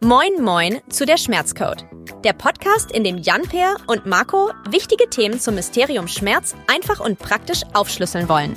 Moin Moin zu der Schmerzcode. Der Podcast, in dem Jan-Per und Marco wichtige Themen zum Mysterium Schmerz einfach und praktisch aufschlüsseln wollen.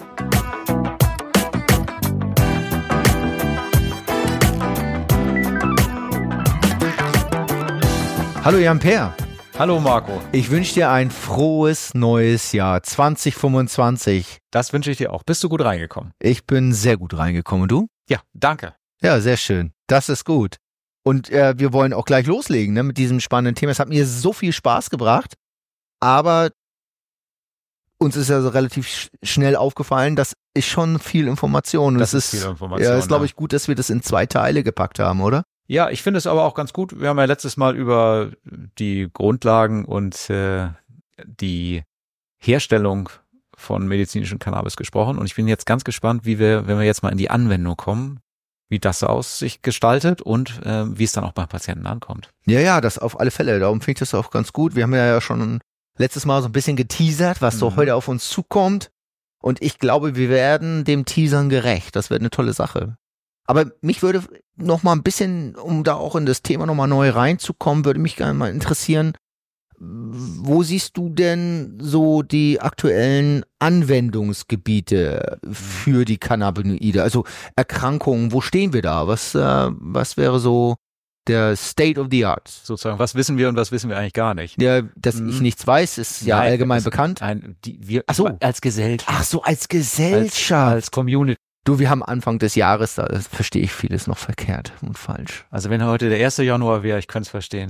Hallo Jan-Per. Hallo Marco. Ich wünsche dir ein frohes neues Jahr 2025. Das wünsche ich dir auch. Bist du gut reingekommen? Ich bin sehr gut reingekommen. Und du? Ja, danke. Ja, sehr schön. Das ist gut. Und wir wollen auch gleich loslegen, ne, mit diesem spannenden Thema. Es hat mir so viel Spaß gebracht, aber uns ist ja so relativ schnell aufgefallen, das ist schon viel Information. Das ist viel Information. Ja, ist, glaube ich, gut, dass wir das in 2 Teile gepackt haben, oder? Ja, ich finde es aber auch ganz gut. Wir haben ja letztes Mal über die Grundlagen und die Herstellung von medizinischem Cannabis gesprochen. Und ich bin jetzt ganz gespannt, wenn wir jetzt mal in die Anwendung kommen, wie das aus sich gestaltet und wie es dann auch beim Patienten ankommt. Ja, das auf alle Fälle. Darum finde ich das auch ganz gut. Wir haben ja schon letztes Mal so ein bisschen geteasert, was so heute auf uns zukommt. Und ich glaube, wir werden dem Teasern gerecht. Das wird eine tolle Sache. Aber mich würde noch mal ein bisschen, um da auch in das Thema noch mal neu reinzukommen, würde mich gerne mal interessieren, wo siehst du denn so die aktuellen Anwendungsgebiete für die Cannabinoide? Also Erkrankungen, wo stehen wir da? Was wäre so der State of the Art? Sozusagen, was wissen wir und was wissen wir eigentlich gar nicht? Ja, dass ich nichts weiß, ist ja allgemein bekannt. Als Gesellschaft. Ach so, als Gesellschaft. Als Community. Du, wir haben Anfang des Jahres, da verstehe ich vieles noch verkehrt und falsch. Also wenn heute der 1. Januar wäre, ich könnte es verstehen.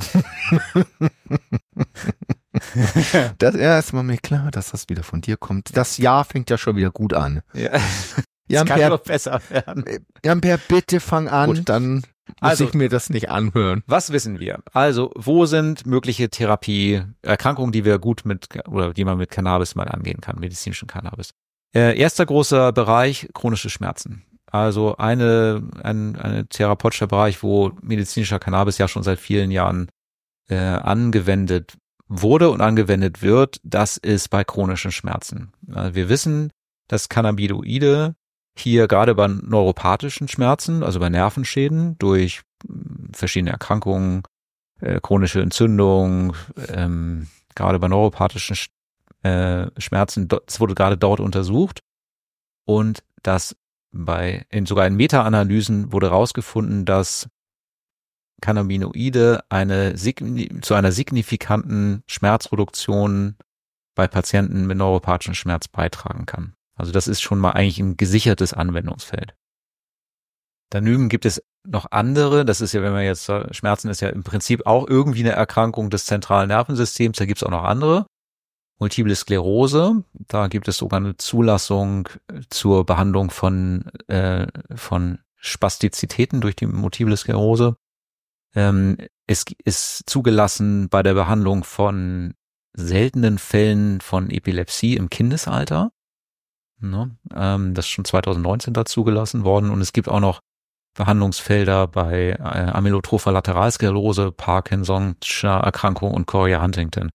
Das ist mir klar, dass das wieder von dir kommt. Das Jahr fängt ja schon wieder gut an. Ja, das kann doch besser werden. Jan-Per, bitte fang an, gut. Dann muss ich mir das nicht anhören. Was wissen wir? Also, wo sind mögliche Erkrankungen, die wir die man mit Cannabis mal angehen kann, medizinischen Cannabis? Erster großer Bereich, chronische Schmerzen. Also ein therapeutischer Bereich, wo medizinischer Cannabis ja schon seit vielen Jahren angewendet wurde und angewendet wird, das ist bei chronischen Schmerzen. Also wir wissen, dass Cannabinoide hier gerade bei neuropathischen Schmerzen, also bei Nervenschäden durch verschiedene Erkrankungen, chronische Entzündung, gerade bei neuropathischen Schmerzen, das wurde gerade dort untersucht und sogar in Meta-Analysen wurde herausgefunden, dass Cannabinoide zu einer signifikanten Schmerzreduktion bei Patienten mit neuropathischen Schmerz beitragen kann. Also das ist schon mal eigentlich ein gesichertes Anwendungsfeld. Daneben gibt es noch andere, das ist ja, wenn man jetzt Schmerzen ist ja im Prinzip auch irgendwie eine Erkrankung des zentralen Nervensystems, da gibt es auch noch andere. Multiple Sklerose, da gibt es sogar eine Zulassung zur Behandlung von Spastizitäten durch die Multiple Sklerose. Es ist zugelassen bei der Behandlung von seltenen Fällen von Epilepsie im Kindesalter. Das ist schon 2019 da zugelassen worden und es gibt auch noch Behandlungsfelder bei Amyotropher Lateralsklerose, Parkinson'scher Erkrankung und Chorea-Huntington.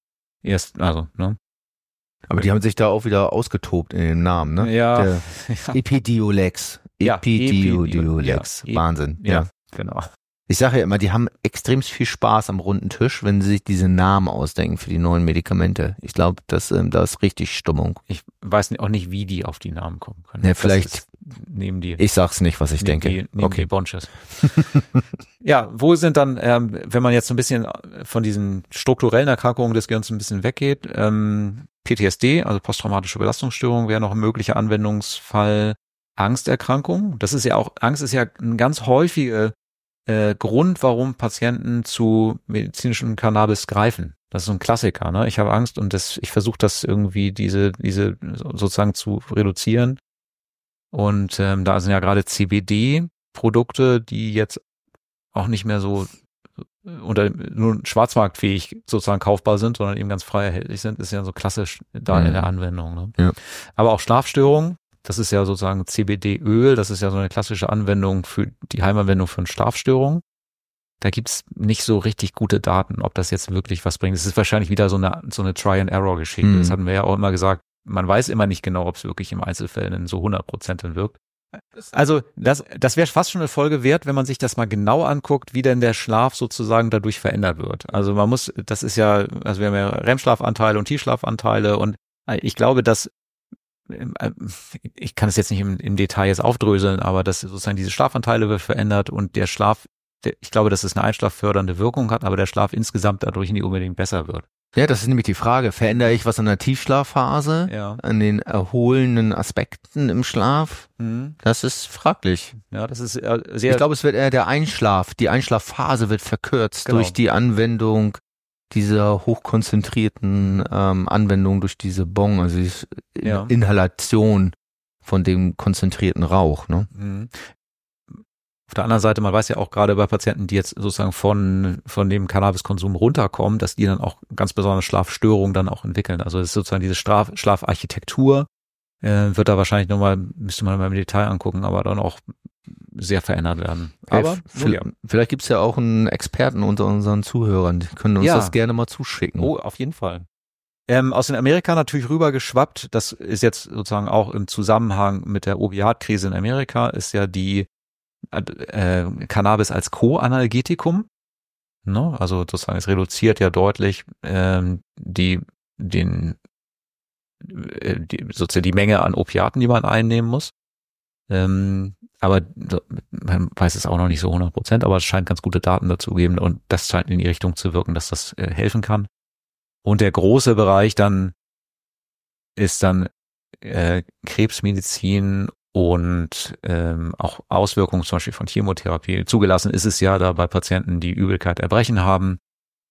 Aber die haben sich da auch wieder ausgetobt in den Namen, ne? Ja. Epidiolex. Epidiolex. Ja. Wahnsinn. Ja, genau. Ich sage ja immer, die haben extrem viel Spaß am runden Tisch, wenn sie sich diese Namen ausdenken für die neuen Medikamente. Ich glaube, da ist richtig Stimmung. Ich weiß auch nicht, wie die auf die Namen kommen können. Ja, vielleicht nehmen die. Ich sag's nicht, was ich denke. Nehmen die Bonches. Ja, wo sind dann, wenn man jetzt so ein bisschen von diesen strukturellen Erkrankungen des Gehirns ein bisschen weggeht, PTSD, also posttraumatische Belastungsstörung, wäre noch ein möglicher Anwendungsfall. Angsterkrankung. Angst ist ja ein ganz häufiger Grund, warum Patienten zu medizinischem Cannabis greifen. Das ist so ein Klassiker, ne? Ich habe Angst und ich versuche das irgendwie diese sozusagen zu reduzieren. Und da sind ja gerade CBD-Produkte, die jetzt auch nicht mehr so nur schwarzmarktfähig sozusagen kaufbar sind, sondern eben ganz frei erhältlich sind, ist ja so klassisch da in der Anwendung. Ne? Ja. Aber auch Schlafstörungen. Das ist ja sozusagen CBD-Öl, das ist ja so eine klassische Anwendung für die Heimanwendung für Schlafstörungen. Da gibt's nicht so richtig gute Daten, ob das jetzt wirklich was bringt. Es ist wahrscheinlich wieder so eine Try-and-Error-Geschichte. Das hatten wir ja auch immer gesagt. Man weiß immer nicht genau, ob es wirklich im Einzelfällen so 100% dann wirkt. Also das wäre fast schon eine Folge wert, wenn man sich das mal genau anguckt, wie denn der Schlaf sozusagen dadurch verändert wird. Also wir haben ja REM-Schlafanteile und Tiefschlafanteile und ich glaube, dass ich kann es jetzt nicht im Detail jetzt aufdröseln, aber dass sozusagen diese Schlafanteile wird verändert und der Schlaf, ich glaube, dass es eine einschlaffördernde Wirkung hat, aber der Schlaf insgesamt dadurch nicht unbedingt besser wird. Ja, das ist nämlich die Frage. Verändere ich was an der Tiefschlafphase, an den erholenden Aspekten im Schlaf? Das ist fraglich. Ja, das ist Ich glaube, es wird eher die Einschlafphase wird verkürzt durch die Anwendung dieser hochkonzentrierten Anwendung durch diese Bong, also die Inhalation von dem konzentrierten Rauch. Ne? Auf der anderen Seite, man weiß ja auch gerade bei Patienten, die jetzt sozusagen von dem Cannabiskonsum runterkommen, dass die dann auch ganz besondere Schlafstörungen dann auch entwickeln. Also das ist sozusagen diese Schlafarchitektur wird da wahrscheinlich müsste man mal im Detail angucken, aber dann auch sehr verändert werden. Aber vielleicht gibt's ja auch einen Experten unter unseren Zuhörern, die können uns das gerne mal zuschicken. Oh, auf jeden Fall. Aus den Amerika natürlich rübergeschwappt, das ist jetzt sozusagen auch im Zusammenhang mit der Opiatkrise in Amerika, ist ja die Cannabis als Co-Analgetikum. Ne? Also sozusagen, es reduziert ja deutlich die Menge an Opiaten, die man einnehmen muss. Aber man weiß es auch noch nicht so 100%, aber es scheint ganz gute Daten dazu geben und das scheint in die Richtung zu wirken, dass das helfen kann. Und der große Bereich dann ist dann Krebsmedizin und auch Auswirkungen zum Beispiel von Chemotherapie. Zugelassen ist es ja da bei Patienten, die Übelkeit, Erbrechen haben,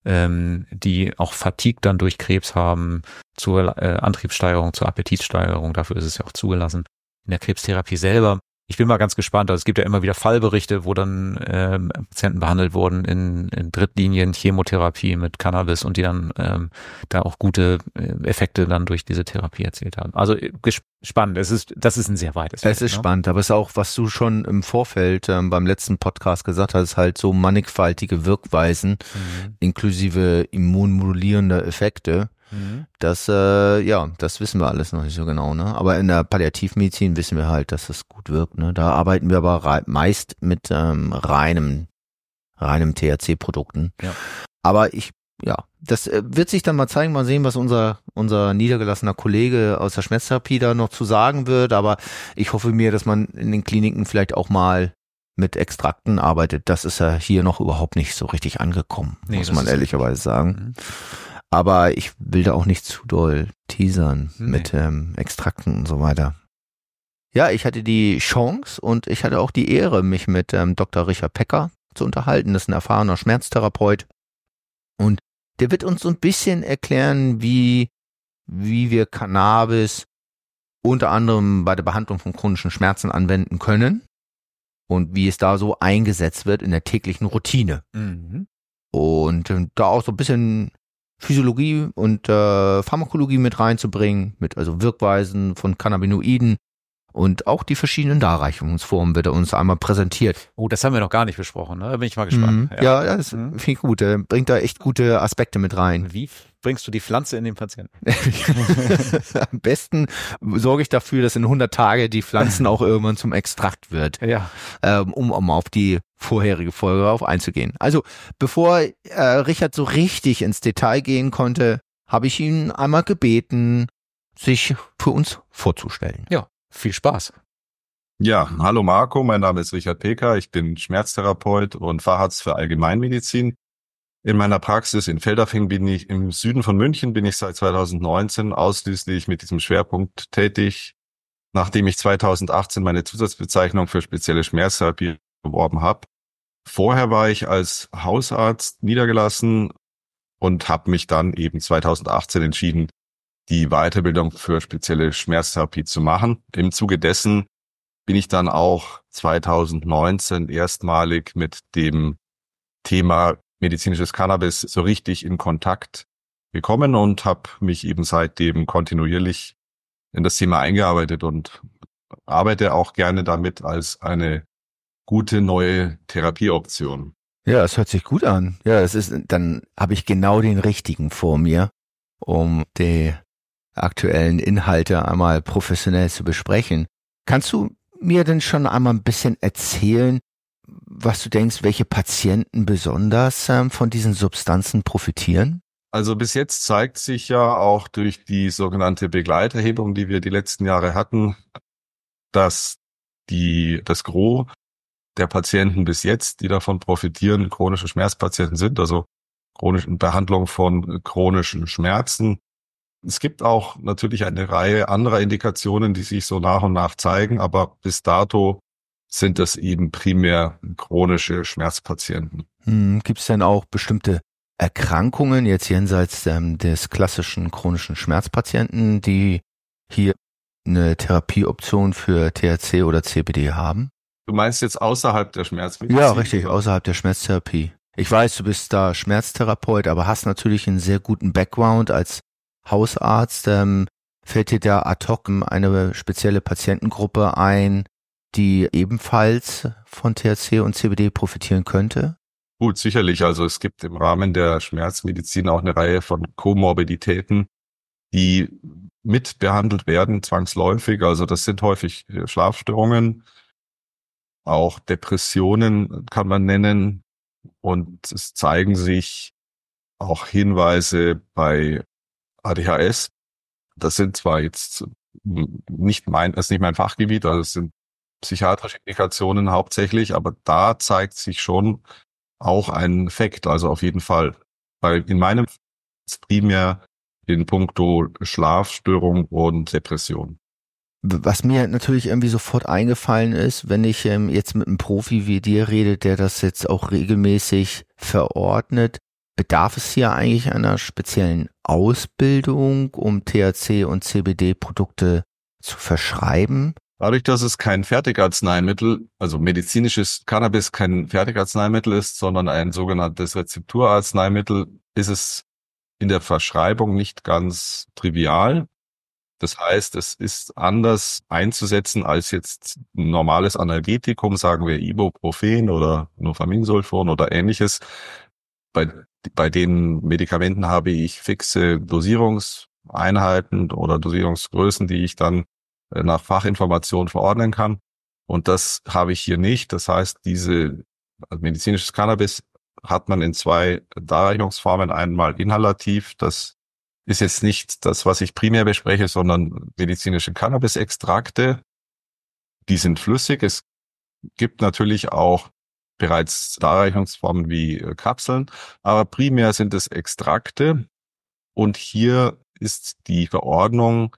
die auch Fatigue dann durch Krebs haben, zur Antriebssteigerung, zur Appetitsteigerung, dafür ist es ja auch zugelassen. In der Krebstherapie selber, ich bin mal ganz gespannt, also es gibt ja immer wieder Fallberichte, wo dann Patienten behandelt wurden in Drittlinien Chemotherapie mit Cannabis und die dann da auch gute Effekte dann durch diese Therapie erzielt haben. Also spannend, das ist ein sehr weites Feld. Es ist spannend, aber es ist auch, was du schon im Vorfeld beim letzten Podcast gesagt hast, halt so mannigfaltige Wirkweisen inklusive immunmodulierender Effekte. Das wissen wir alles noch nicht so genau, ne? Aber in der Palliativmedizin wissen wir halt, dass es gut wirkt, ne? Da arbeiten wir aber meist mit reinem THC-Produkten. Ja. Aber das wird sich dann mal zeigen, mal sehen, was unser niedergelassener Kollege aus der Schmerztherapie da noch zu sagen wird. Aber ich hoffe mir, dass man in den Kliniken vielleicht auch mal mit Extrakten arbeitet. Das ist ja hier noch überhaupt nicht so richtig angekommen, muss man ehrlicherweise sagen. Aber ich will da auch nicht zu doll teasern mit Extrakten und so weiter. Ja, ich hatte die Chance und ich hatte auch die Ehre, mich mit Dr. Richard Pecker zu unterhalten. Das ist ein erfahrener Schmerztherapeut. Und der wird uns so ein bisschen erklären, wie wir Cannabis unter anderem bei der Behandlung von chronischen Schmerzen anwenden können und wie es da so eingesetzt wird in der täglichen Routine. Und da auch so ein bisschen Physiologie und Pharmakologie mit reinzubringen, mit also Wirkweisen von Cannabinoiden und auch die verschiedenen Darreichungsformen wird er uns einmal präsentiert. Oh, das haben wir noch gar nicht besprochen, ne? Da bin ich mal gespannt. Ja, das finde ich gut. Er bringt da echt gute Aspekte mit rein. Wie bringst du die Pflanze in den Patienten? Am besten sorge ich dafür, dass in 100 Tage die Pflanzen auch irgendwann zum Extrakt wird. Ja. Um auf die vorherige Folge auf einzugehen. Also, bevor Richard so richtig ins Detail gehen konnte, habe ich ihn einmal gebeten, sich für uns vorzustellen. Ja, viel Spaß. Ja, hallo Marco, mein Name ist Richard Peker, ich bin Schmerztherapeut und Facharzt für Allgemeinmedizin. In meiner Praxis in Feldafing im Süden von München bin ich seit 2019 ausschließlich mit diesem Schwerpunkt tätig, nachdem ich 2018 meine Zusatzbezeichnung für spezielle Schmerztherapie beworben habe. Vorher war ich als Hausarzt niedergelassen und habe mich dann eben 2018 entschieden, die Weiterbildung für spezielle Schmerztherapie zu machen. Im Zuge dessen bin ich dann auch 2019 erstmalig mit dem Thema medizinisches Cannabis so richtig in Kontakt gekommen und habe mich eben seitdem kontinuierlich in das Thema eingearbeitet und arbeite auch gerne damit als eine gute neue Therapieoption. Ja, es hört sich gut an. Ja, dann habe ich genau den richtigen vor mir, um die aktuellen Inhalte einmal professionell zu besprechen. Kannst du mir denn schon einmal ein bisschen erzählen, was du denkst, welche Patienten besonders von diesen Substanzen profitieren? Also bis jetzt zeigt sich ja auch durch die sogenannte Begleiterhebung, die wir die letzten Jahre hatten, dass das Gros der Patienten bis jetzt, die davon profitieren, chronische Schmerzpatienten sind, also chronische Behandlung von chronischen Schmerzen. Es gibt auch natürlich eine Reihe anderer Indikationen, die sich so nach und nach zeigen, aber bis dato sind das eben primär chronische Schmerzpatienten. Gibt es denn auch bestimmte Erkrankungen, jetzt jenseits des klassischen chronischen Schmerzpatienten, die hier eine Therapieoption für THC oder CBD haben? Du meinst jetzt außerhalb der Schmerzmedizin? Ja, richtig, oder? außerhalb der Schmerztherapie. Ich weiß, du bist da Schmerztherapeut, aber hast natürlich einen sehr guten Background als Hausarzt. Fällt dir da ad hoc eine spezielle Patientengruppe ein, die ebenfalls von THC und CBD profitieren könnte? Gut, sicherlich. Also es gibt im Rahmen der Schmerzmedizin auch eine Reihe von Komorbiditäten, die mit behandelt werden, zwangsläufig. Also das sind häufig Schlafstörungen, auch Depressionen kann man nennen. Und es zeigen sich auch Hinweise bei ADHS. Das sind zwar jetzt das ist nicht mein Fachgebiet, also es sind psychiatrische Indikationen hauptsächlich, aber da zeigt sich schon auch ein Effekt. Also auf jeden Fall, weil in meinem primär in puncto Schlafstörung und Depression. Was mir natürlich irgendwie sofort eingefallen ist, wenn ich jetzt mit einem Profi wie dir rede, der das jetzt auch regelmäßig verordnet, bedarf es hier eigentlich einer speziellen Ausbildung, um THC und CBD-Produkte zu verschreiben? Dadurch, dass es kein Fertigarzneimittel, also medizinisches Cannabis kein Fertigarzneimittel ist, sondern ein sogenanntes Rezepturarzneimittel, ist es in der Verschreibung nicht ganz trivial. Das heißt, es ist anders einzusetzen als jetzt ein normales Analgetikum, sagen wir Ibuprofen oder Nofaminsulfon oder ähnliches. Bei den Medikamenten habe ich fixe Dosierungseinheiten oder Dosierungsgrößen, die ich dann nach Fachinformation verordnen kann. Und das habe ich hier nicht. Das heißt, medizinisches Cannabis hat man in 2 Darreichungsformen. Einmal inhalativ, das ist jetzt nicht das, was ich primär bespreche, sondern medizinische Cannabis-Extrakte. Die sind flüssig. Es gibt natürlich auch bereits Darreichungsformen wie Kapseln, aber primär sind es Extrakte. Und hier ist die Verordnung,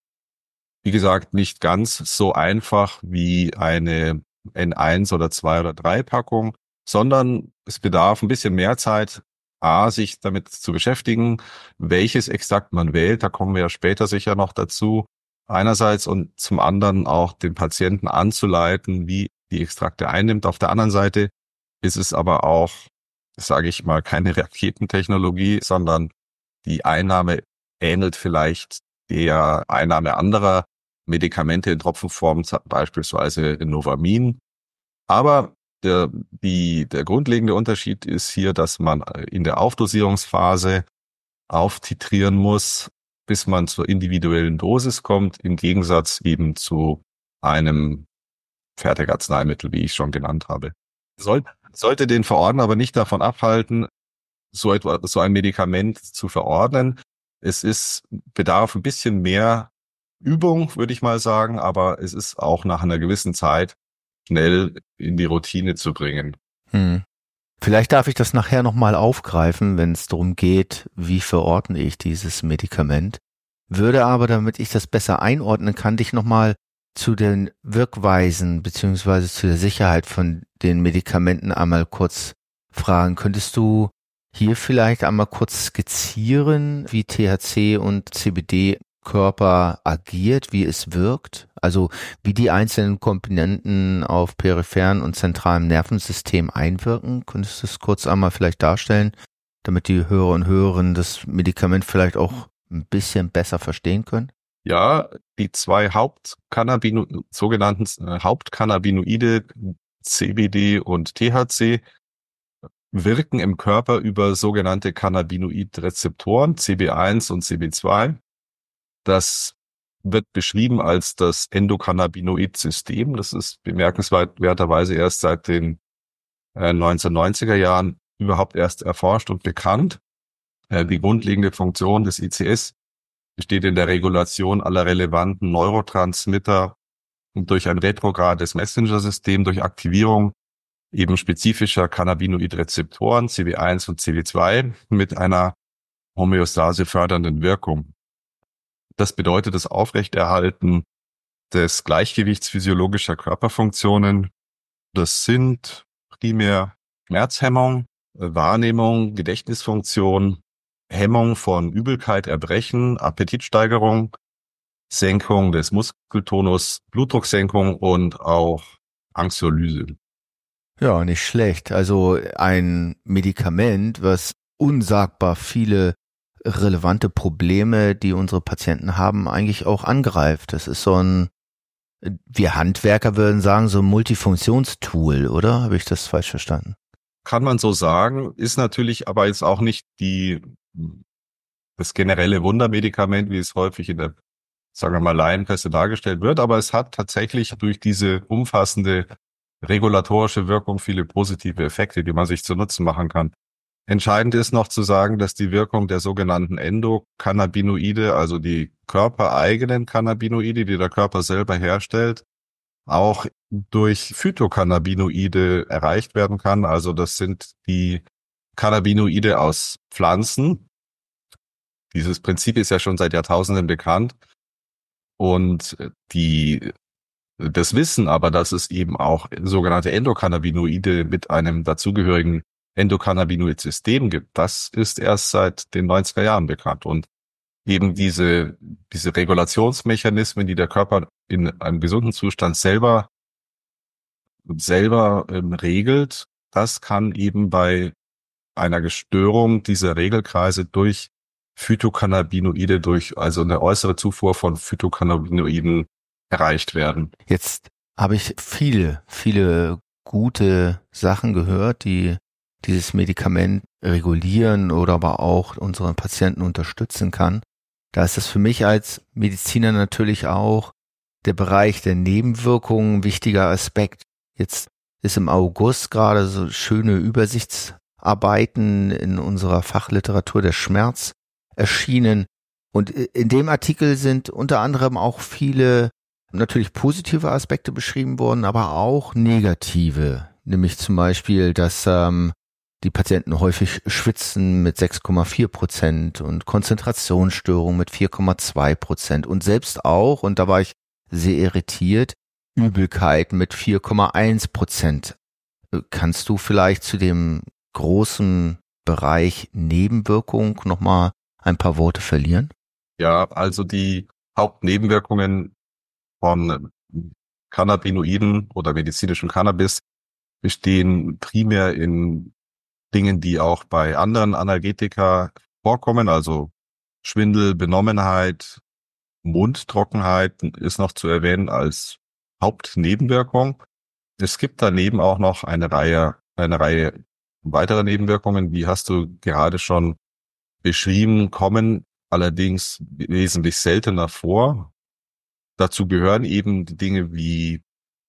wie gesagt, nicht ganz so einfach wie eine N1 oder 2 oder 3 Packung, sondern es bedarf ein bisschen mehr Zeit, sich damit zu beschäftigen, welches Extrakt man wählt. Da kommen wir ja später sicher noch dazu. Einerseits und zum anderen auch den Patienten anzuleiten, wie die Extrakte einnimmt. Auf der anderen Seite ist es aber auch, sage ich mal, keine Raketentechnologie, sondern die Einnahme ähnelt vielleicht der Einnahme anderer Medikamente in Tropfenform, beispielsweise Novamin. Aber der grundlegende Unterschied ist hier, dass man in der Aufdosierungsphase auftitrieren muss, bis man zur individuellen Dosis kommt, im Gegensatz eben zu einem Fertigarzneimittel, wie ich schon genannt habe. Sollte den Verordner aber nicht davon abhalten, so ein Medikament zu verordnen. Es bedarf ein bisschen mehr Übung, würde ich mal sagen, aber es ist auch nach einer gewissen Zeit schnell in die Routine zu bringen. Vielleicht darf ich das nachher nochmal aufgreifen, wenn es darum geht, wie verordne ich dieses Medikament. Würde aber, damit ich das besser einordnen kann, dich nochmal zu den Wirkweisen beziehungsweise zu der Sicherheit von den Medikamenten einmal kurz fragen. Könntest du hier vielleicht einmal kurz skizzieren, wie THC und CBD Körper agiert, wie es wirkt, also wie die einzelnen Komponenten auf peripheren und zentralem Nervensystem einwirken? Könntest du es kurz einmal vielleicht darstellen, damit die Hörer und Hörerinnen das Medikament vielleicht auch ein bisschen besser verstehen können? Ja, die 2 sogenannten Hauptcannabinoide, CBD und THC, wirken im Körper über sogenannte Cannabinoidrezeptoren, CB1 und CB2. Das wird beschrieben als das Endokannabinoid-System. Das ist bemerkenswerterweise erst seit den 1990er Jahren überhaupt erst erforscht und bekannt. Die grundlegende Funktion des ICS besteht in der Regulation aller relevanten Neurotransmitter und durch ein retrogrades Messenger-System, durch Aktivierung eben spezifischer Cannabinoid-Rezeptoren, CB1 und CB2, mit einer Homöostase fördernden Wirkung. Das bedeutet das Aufrechterhalten des Gleichgewichts physiologischer Körperfunktionen. Das sind primär Schmerzhemmung, Wahrnehmung, Gedächtnisfunktion, Hemmung von Übelkeit, Erbrechen, Appetitsteigerung, Senkung des Muskeltonus, Blutdrucksenkung und auch Anxiolyse. Ja, nicht schlecht. Also ein Medikament, was unsagbar viele relevante Probleme, die unsere Patienten haben, eigentlich auch angreift. Das ist so ein, wir Handwerker würden sagen, so ein Multifunktionstool, oder? Habe ich das falsch verstanden? Kann man so sagen, ist natürlich aber jetzt auch nicht das generelle Wundermedikament, wie es häufig in der, sagen wir mal, Laienpresse dargestellt wird, aber es hat tatsächlich durch diese umfassende regulatorische Wirkung viele positive Effekte, die man sich zu Nutzen machen kann. Entscheidend ist noch zu sagen, dass die Wirkung der sogenannten Endokannabinoide, also die körpereigenen Cannabinoide, die der Körper selber herstellt, auch durch Phytocannabinoide erreicht werden kann. Also das sind die Cannabinoide aus Pflanzen. Dieses Prinzip ist ja schon seit Jahrtausenden bekannt. Und das Wissen aber, dass es eben auch sogenannte Endokannabinoide mit einem dazugehörigen Endokannabinoid-System gibt, das ist erst seit den 90er Jahren bekannt. Und eben diese Regulationsmechanismen, die der Körper in einem gesunden Zustand selber regelt, das kann eben bei einer Störung dieser Regelkreise durch Phytocannabinoide, also eine äußere Zufuhr von Phytocannabinoiden erreicht werden. Jetzt habe ich viele gute Sachen gehört, die dieses Medikament regulieren oder aber auch unseren Patienten unterstützen kann. Da ist es für mich als Mediziner natürlich auch der Bereich der Nebenwirkungen ein wichtiger Aspekt. Jetzt ist im August gerade so schöne Übersichtsarbeiten in unserer Fachliteratur der Schmerz erschienen. Und in dem Artikel sind unter anderem auch viele natürlich positive Aspekte beschrieben worden, aber auch negative. Nämlich zum Beispiel, dass die Patienten häufig schwitzen mit 6,4% und Konzentrationsstörungen mit 4,2% und selbst auch, und da war ich sehr irritiert, Übelkeit mit 4,1%. Kannst du vielleicht zu dem großen Bereich Nebenwirkung nochmal ein paar Worte verlieren? Ja, also die Hauptnebenwirkungen von Cannabinoiden oder medizinischem Cannabis bestehen primär in Dingen, die auch bei anderen Analgetika vorkommen, also Schwindel, Benommenheit, Mundtrockenheit ist noch zu erwähnen als Hauptnebenwirkung. Es gibt daneben auch noch eine Reihe weiterer Nebenwirkungen, die hast du gerade schon beschrieben, kommen allerdings wesentlich seltener vor. Dazu gehören eben Dinge wie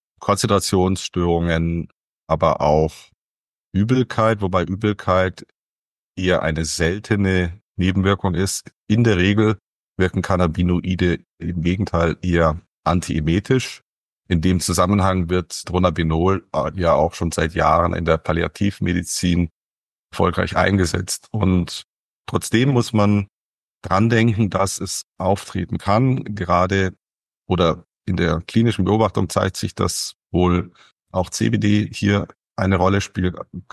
Konzentrationsstörungen, aber auch Übelkeit, wobei Übelkeit eher eine seltene Nebenwirkung ist. In der Regel wirken Cannabinoide im Gegenteil eher antiemetisch. In dem Zusammenhang wird Dronabinol ja auch schon seit Jahren in der Palliativmedizin erfolgreich eingesetzt. Und trotzdem muss man dran denken, dass es auftreten kann. Gerade oder in der klinischen Beobachtung zeigt sich, dass wohl auch CBD hier eine Rolle spielen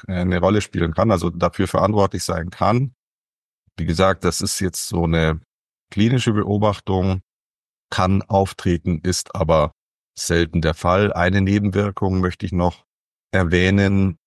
kann, also dafür verantwortlich sein kann. Wie gesagt, das ist jetzt so eine klinische Beobachtung, kann auftreten, ist aber selten der Fall. Eine Nebenwirkung möchte ich noch erwähnen.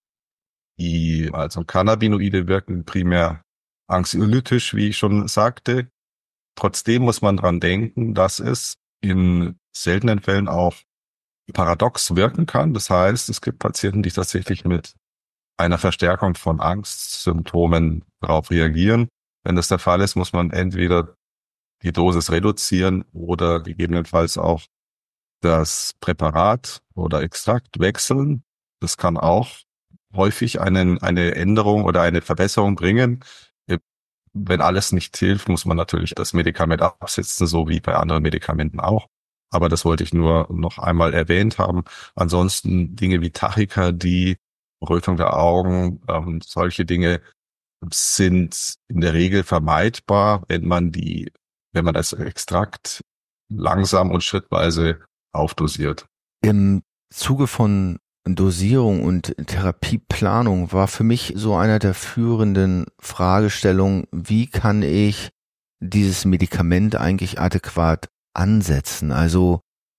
Also Cannabinoide wirken primär anxiolytisch, wie ich schon sagte. Trotzdem muss man dran denken, dass es in seltenen Fällen auch paradox wirken kann. Das heißt, es gibt Patienten, die tatsächlich mit einer Verstärkung von Angstsymptomen darauf reagieren. Wenn das der Fall ist, muss man entweder die Dosis reduzieren oder gegebenenfalls auch das Präparat oder Extrakt wechseln. Das kann auch häufig eine Änderung oder eine Verbesserung bringen. Wenn alles nicht hilft, muss man natürlich das Medikament absetzen, so wie bei anderen Medikamenten auch. Aber das wollte ich nur noch einmal erwähnt haben. Ansonsten Dinge wie Tachykardie, Rötung der Augen, solche Dinge sind in der Regel vermeidbar, wenn man das Extrakt langsam und schrittweise aufdosiert. Im Zuge von Dosierung und Therapieplanung war für mich so einer der führenden Fragestellungen, wie kann ich dieses Medikament eigentlich adäquat ansetzen? Also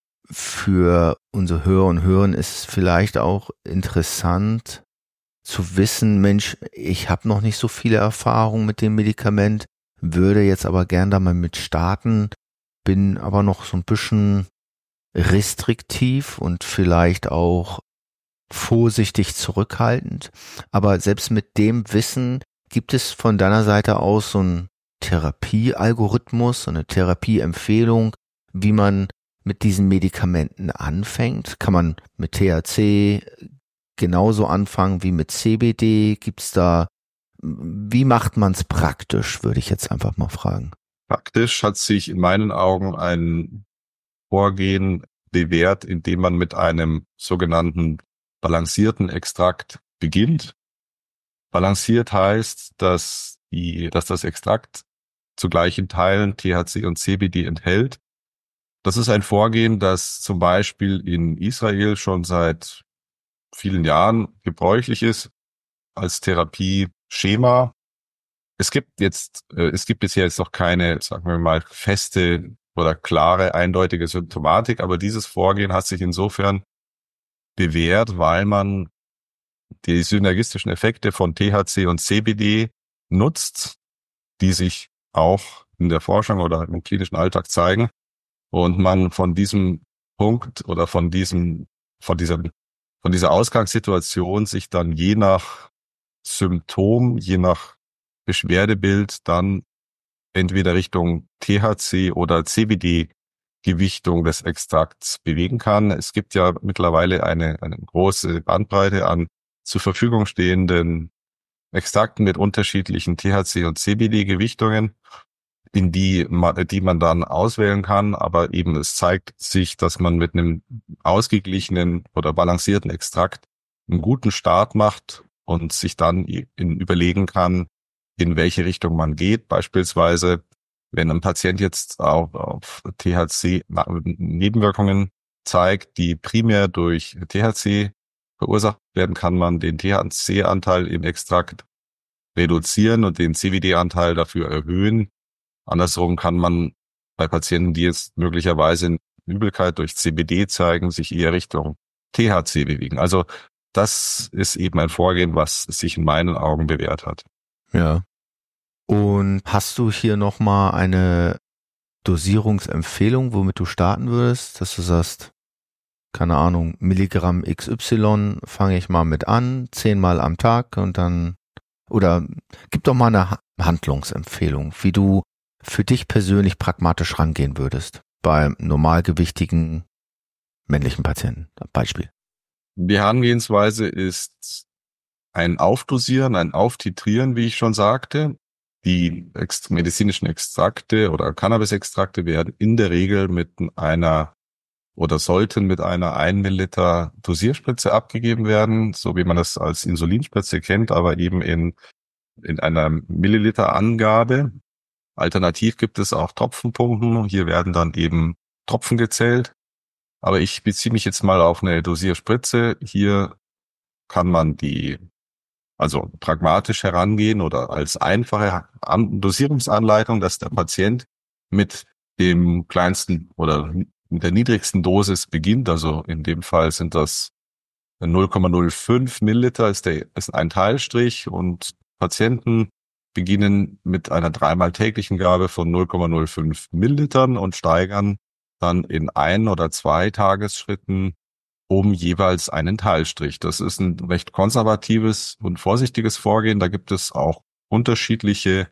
für unsere Hörer und Hörerinnen ist es vielleicht auch interessant zu wissen, Mensch, ich habe noch nicht so viele Erfahrungen mit dem Medikament, würde jetzt aber gern da mal mit starten, bin aber noch so ein bisschen restriktiv und vielleicht auch vorsichtig zurückhaltend. Aber selbst mit dem Wissen gibt es von deiner Seite aus so einen Therapiealgorithmus, so eine Therapieempfehlung, wie man mit diesen Medikamenten anfängt. Kann man mit THC genauso anfangen wie mit CBD? Gibt's da, wie macht man es praktisch, würde ich jetzt einfach mal fragen. Praktisch hat sich in meinen Augen ein Vorgehen bewährt, indem man mit einem sogenannten balancierten Extrakt beginnt. Balanciert heißt, dass das Extrakt zu gleichen Teilen THC und CBD enthält. Das ist ein Vorgehen, das zum Beispiel in Israel schon seit vielen Jahren gebräuchlich ist als Therapieschema. Es gibt bisher jetzt noch keine, sagen wir mal, feste oder klare, eindeutige Symptomatik, aber dieses Vorgehen hat sich insofern bewährt, weil man die synergistischen Effekte von THC und CBD nutzt, die sich auch in der Forschung oder im klinischen Alltag zeigen und man von diesem Punkt oder von dieser Ausgangssituation sich dann je nach Symptom, je nach Beschwerdebild dann entweder Richtung THC oder CBD-Gewichtung des Extrakts bewegen kann. Es gibt ja mittlerweile eine große Bandbreite an zur Verfügung stehenden Extrakten mit unterschiedlichen THC- und CBD-Gewichtungen, die man dann auswählen kann. Aber eben es zeigt sich, dass man mit einem ausgeglichenen oder balancierten Extrakt einen guten Start macht und sich dann überlegen kann, in welche Richtung man geht. Beispielsweise, wenn ein Patient jetzt auf THC Nebenwirkungen zeigt, die primär durch THC verursacht werden, kann man den THC-Anteil im Extrakt reduzieren und den CBD-Anteil dafür erhöhen. Andersrum kann man bei Patienten, die jetzt möglicherweise eine Übelkeit durch CBD zeigen, sich eher Richtung THC bewegen. Also das ist eben ein Vorgehen, was sich in meinen Augen bewährt hat. Ja. Und hast du hier nochmal eine Dosierungsempfehlung, womit du starten würdest, dass du sagst, keine Ahnung, Milligramm XY fange ich mal mit an, 10-mal am Tag und dann, oder gib doch mal eine Handlungsempfehlung, wie du für dich persönlich pragmatisch rangehen würdest bei normalgewichtigen männlichen Patienten, Beispiel. Die Herangehensweise ist ein Aufdosieren, ein Auftitrieren, wie ich schon sagte. Die medizinischen Extrakte oder Cannabis-Extrakte werden in der Regel sollten mit einer 1 Milliliter Dosierspritze abgegeben werden, so wie man das als Insulinspritze kennt, aber eben in einer Milliliter-Angabe. Alternativ gibt es auch Tropfenpumpen. Hier werden dann eben Tropfen gezählt. Aber ich beziehe mich jetzt mal auf eine Dosierspritze. Hier kann man also pragmatisch herangehen oder als einfache Dosierungsanleitung, dass der Patient mit dem kleinsten oder mit der niedrigsten Dosis beginnt. Also in dem Fall sind das 0,05 Milliliter ist ein Teilstrich und Patienten beginnen mit einer 3-mal täglichen Gabe von 0,05 Millilitern und steigern dann in 1 oder 2 Tagesschritten um jeweils einen Teilstrich. Das ist ein recht konservatives und vorsichtiges Vorgehen. Da gibt es auch unterschiedliche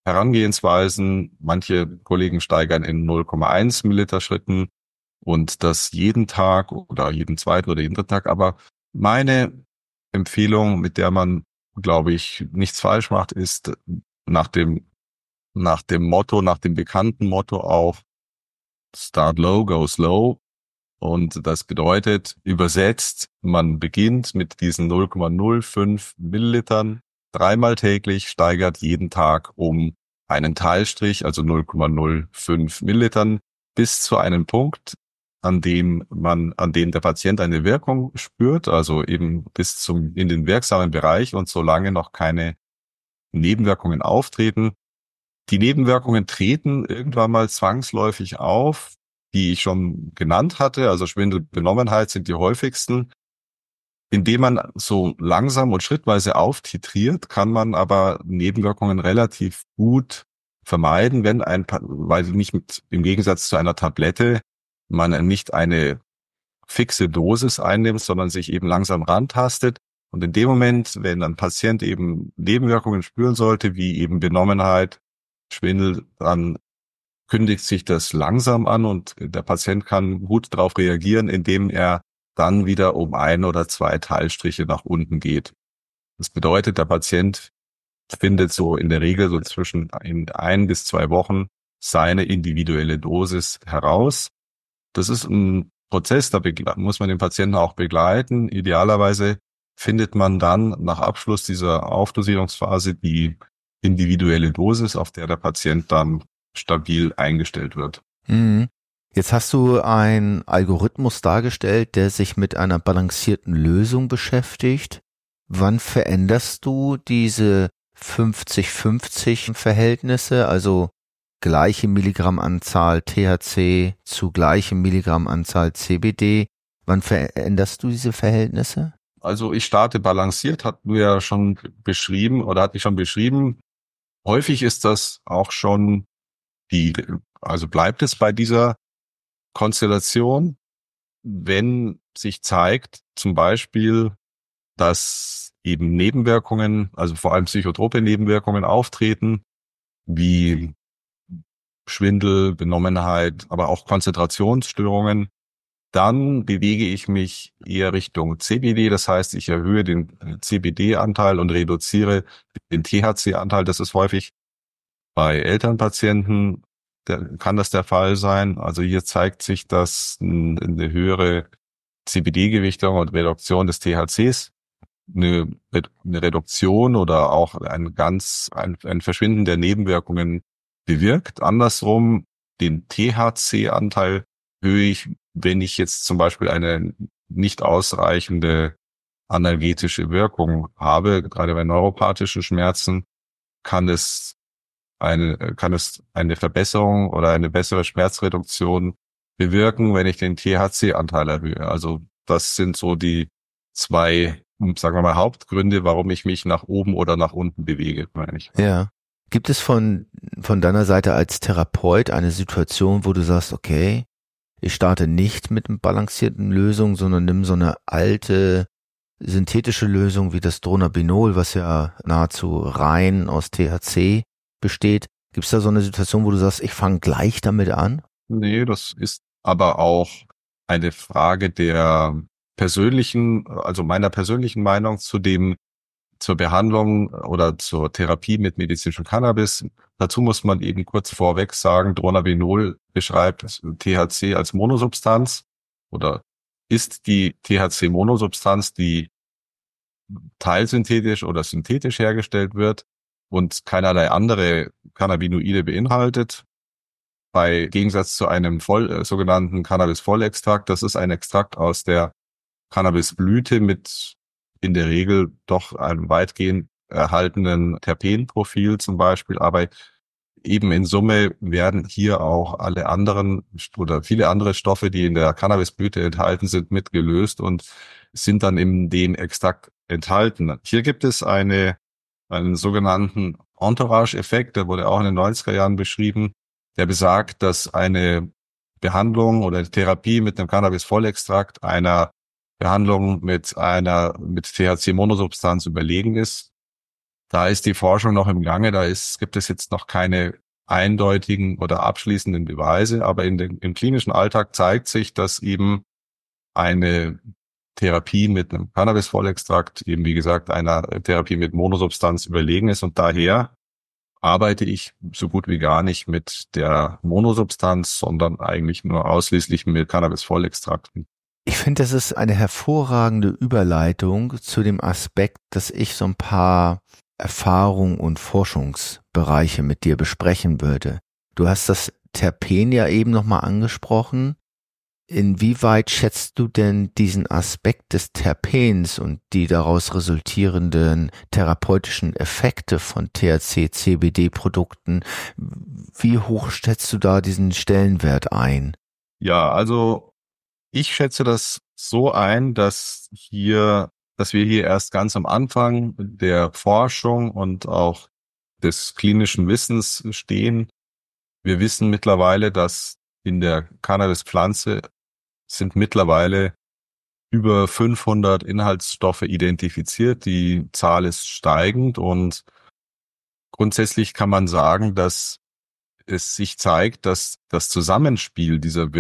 Herangehensweisen. Manche Kollegen steigern in 0,1 Milliliter Schritten und das jeden Tag oder jeden zweiten oder jeden dritten Tag. Aber meine Empfehlung, mit der man, glaube ich, nichts falsch macht, ist nach dem Motto, nach dem bekannten Motto auch Start low, go slow. Und das bedeutet, übersetzt, man beginnt mit diesen 0,05 Millilitern dreimal täglich, steigert jeden Tag um einen Teilstrich, also 0,05 Millilitern, bis zu einem Punkt, an dem der Patient eine Wirkung spürt, also eben in den wirksamen Bereich und solange noch keine Nebenwirkungen auftreten. Die Nebenwirkungen treten irgendwann mal zwangsläufig auf, die ich schon genannt hatte, also Schwindel, Benommenheit sind die häufigsten. Indem man so langsam und schrittweise auftitriert, kann man aber Nebenwirkungen relativ gut vermeiden, weil nicht im Gegensatz zu einer Tablette man nicht eine fixe Dosis einnimmt, sondern sich eben langsam rantastet. Und in dem Moment, wenn ein Patient eben Nebenwirkungen spüren sollte, wie eben Benommenheit, Schwindel, dann kündigt sich das langsam an und der Patient kann gut darauf reagieren, indem er dann wieder um 1 oder 2 Teilstriche nach unten geht. Das bedeutet, der Patient findet so in der Regel so zwischen 1 bis 2 Wochen seine individuelle Dosis heraus. Das ist ein Prozess, da muss man den Patienten auch begleiten. Idealerweise findet man dann nach Abschluss dieser Aufdosierungsphase die individuelle Dosis, auf der der Patient dann stabil eingestellt wird. Jetzt hast du einen Algorithmus dargestellt, der sich mit einer balancierten Lösung beschäftigt. Wann veränderst du diese 50-50 Verhältnisse, also gleiche Milligrammanzahl THC zu gleichem Milligrammanzahl CBD? Wann veränderst du diese Verhältnisse? Also ich starte balanciert, hatte ich schon beschrieben. Häufig ist das auch schon also bleibt es bei dieser Konstellation, wenn sich zeigt, zum Beispiel, dass eben Nebenwirkungen, also vor allem psychotrope Nebenwirkungen auftreten, wie Schwindel, Benommenheit, aber auch Konzentrationsstörungen, dann bewege ich mich eher Richtung CBD. Das heißt, ich erhöhe den CBD-Anteil und reduziere den THC-Anteil. Das ist häufig bei Elternpatienten, kann das der Fall sein. Also hier zeigt sich, dass eine höhere CBD-Gewichtung und Reduktion des THCs eine Reduktion oder auch ein Verschwinden der Nebenwirkungen bewirkt. Andersrum, den THC-Anteil erhöhe ich, wenn ich jetzt zum Beispiel eine nicht ausreichende analgetische Wirkung habe. Gerade bei neuropathischen Schmerzen kann es eine Verbesserung oder eine bessere Schmerzreduktion bewirken, wenn ich den THC-Anteil erhöhe. Also das sind so die 2, sagen wir mal, Hauptgründe, warum ich mich nach oben oder nach unten bewege, meine ich. Ja. Gibt es von deiner Seite als Therapeut eine Situation, wo du sagst, okay, ich starte nicht mit einer balancierten Lösung, sondern nimm so eine alte synthetische Lösung wie das Dronabinol, was ja nahezu rein aus THC besteht. Gibt es da so eine Situation, wo du sagst, ich fange gleich damit an? Nee, das ist aber auch eine Frage meiner persönlichen Meinung zur Behandlung oder zur Therapie mit medizinischem Cannabis. Dazu muss man eben kurz vorweg sagen, Dronabinol beschreibt THC als Monosubstanz oder ist die THC-Monosubstanz, die teilsynthetisch oder synthetisch hergestellt wird und keinerlei andere Cannabinoide beinhaltet. Bei Gegensatz zu einem sogenannten Cannabis-Vollextrakt, das ist ein Extrakt aus der Cannabisblüte mit in der Regel doch einem weitgehend erhaltenen Terpenprofil zum Beispiel, aber eben in Summe werden hier auch alle anderen oder viele andere Stoffe, die in der Cannabisblüte enthalten sind, mitgelöst und sind dann in dem Extrakt enthalten. Hier gibt es einen sogenannten Entourage-Effekt, der wurde auch in den 90er Jahren beschrieben, der besagt, dass eine Behandlung oder Therapie mit einem Cannabis-Vollextrakt einer Behandlung mit THC-Monosubstanz überlegen ist. Da ist die Forschung noch im Gange, gibt es jetzt noch keine eindeutigen oder abschließenden Beweise, aber im klinischen Alltag zeigt sich, dass eben eine Therapie mit einem Cannabis-Vollextrakt eben, wie gesagt, einer Therapie mit Monosubstanz überlegen ist, und daher arbeite ich so gut wie gar nicht mit der Monosubstanz, sondern eigentlich nur ausschließlich mit Cannabis-Vollextrakten. Ich finde, das ist eine hervorragende Überleitung zu dem Aspekt, dass ich so ein paar Erfahrungen und Forschungsbereiche mit dir besprechen würde. Du hast das Terpen ja eben nochmal angesprochen. Inwieweit schätzt du denn diesen Aspekt des Terpens und die daraus resultierenden therapeutischen Effekte von THC-CBD-Produkten, wie hoch schätzt du da diesen Stellenwert ein? Ja, also ich schätze das so ein, dass wir hier erst ganz am Anfang der Forschung und auch des klinischen Wissens stehen. Wir wissen mittlerweile, dass in der Cannabispflanze sind mittlerweile über 500 Inhaltsstoffe identifiziert. Die Zahl ist steigend und grundsätzlich kann man sagen, dass es sich zeigt, dass das Zusammenspiel dieser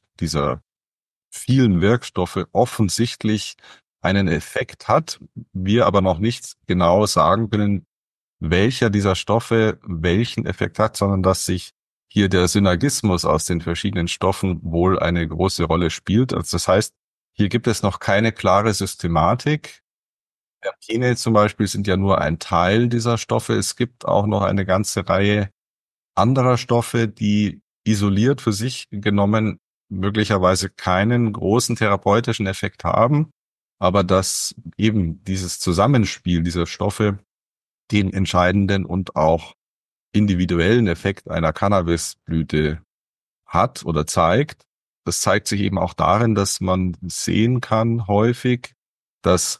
vielen Wirkstoffe offensichtlich einen Effekt hat. Wir aber noch nicht genau sagen können, welcher dieser Stoffe welchen Effekt hat, sondern dass sich hier der Synergismus aus den verschiedenen Stoffen wohl eine große Rolle spielt. Also das heißt, hier gibt es noch keine klare Systematik. Terpene zum Beispiel sind ja nur ein Teil dieser Stoffe. Es gibt auch noch eine ganze Reihe anderer Stoffe, die isoliert für sich genommen möglicherweise keinen großen therapeutischen Effekt haben, aber dass eben dieses Zusammenspiel dieser Stoffe den entscheidenden und auch individuellen Effekt einer Cannabisblüte hat oder zeigt. Das zeigt sich eben auch darin, dass man sehen kann häufig, dass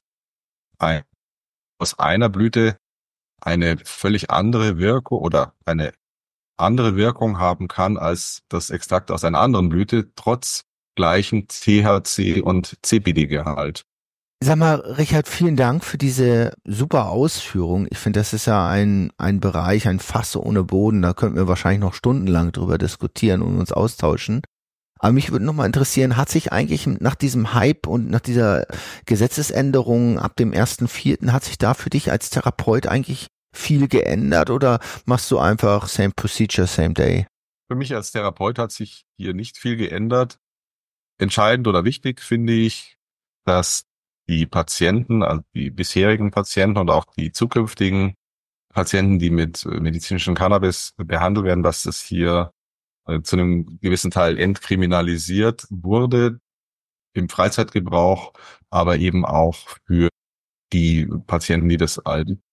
aus einer Blüte eine völlig andere Wirkung oder eine andere Wirkung haben kann als das Extrakt aus einer anderen Blüte, trotz gleichen THC- und CBD-Gehalt. Sag mal, Richard, vielen Dank für diese super Ausführung. Ich finde, das ist ja ein Bereich, ein Fass ohne Boden. Da könnten wir wahrscheinlich noch stundenlang drüber diskutieren und uns austauschen. Aber mich würde nochmal interessieren, hat sich eigentlich nach diesem Hype und nach dieser Gesetzesänderung ab dem 1.4. hat sich da für dich als Therapeut eigentlich viel geändert oder machst du einfach same procedure, same day? Für mich als Therapeut hat sich hier nicht viel geändert. Entscheidend oder wichtig finde ich, dass die Patienten, also die bisherigen Patienten und auch die zukünftigen Patienten, die mit medizinischem Cannabis behandelt werden, dass das hier zu einem gewissen Teil entkriminalisiert wurde im Freizeitgebrauch, aber eben auch für die Patienten, die das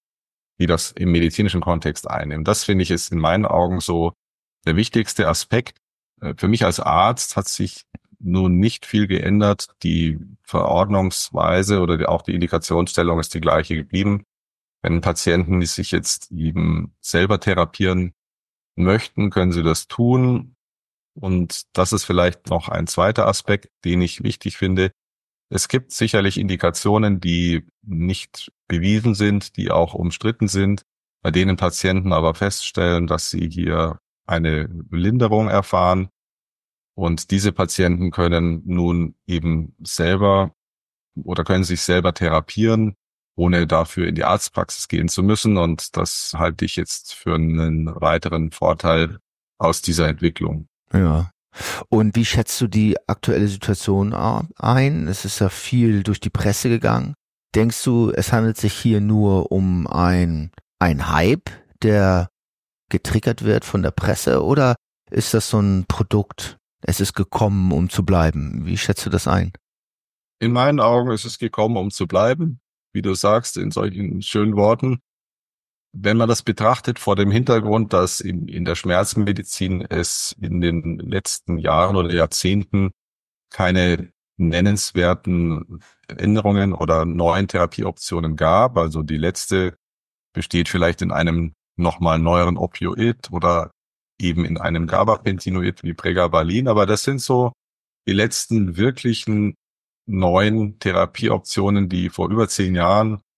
im medizinischen Kontext einnehmen. Das finde ich ist in meinen Augen so der wichtigste Aspekt. Für mich als Arzt hat sich nun nicht viel geändert. Die Verordnungsweise oder auch die Indikationsstellung ist die gleiche geblieben. Wenn Patienten, die sich jetzt eben selber therapieren möchten, können sie das tun. Und das ist vielleicht noch ein zweiter Aspekt, den ich wichtig finde. Es gibt sicherlich Indikationen, die nicht bewiesen sind, die auch umstritten sind, bei denen Patienten aber feststellen, dass sie hier eine Linderung erfahren. Und diese Patienten können nun eben selber oder können sich selber therapieren, ohne dafür in die Arztpraxis gehen zu müssen. Und das halte ich jetzt für einen weiteren Vorteil aus dieser Entwicklung. Ja. Und wie schätzt du die aktuelle Situation ein? Es ist ja viel durch die Presse gegangen. Denkst du, es handelt sich hier nur um ein Hype, der getriggert wird von der Presse, oder ist das so ein Produkt, es ist gekommen, um zu bleiben? Wie schätzt du das ein? In meinen Augen ist es gekommen, um zu bleiben, wie du sagst, in solchen schönen Worten. Wenn man das betrachtet vor dem Hintergrund, dass in der Schmerzmedizin es in den letzten Jahren oder Jahrzehnten keine nennenswerten Änderungen oder neuen Therapieoptionen gab, also die letzte besteht vielleicht in einem nochmal neueren Opioid oder eben in einem Gabapentinoid wie Pregabalin, aber das sind so die letzten wirklichen neuen Therapieoptionen, die vor über 10 Jahren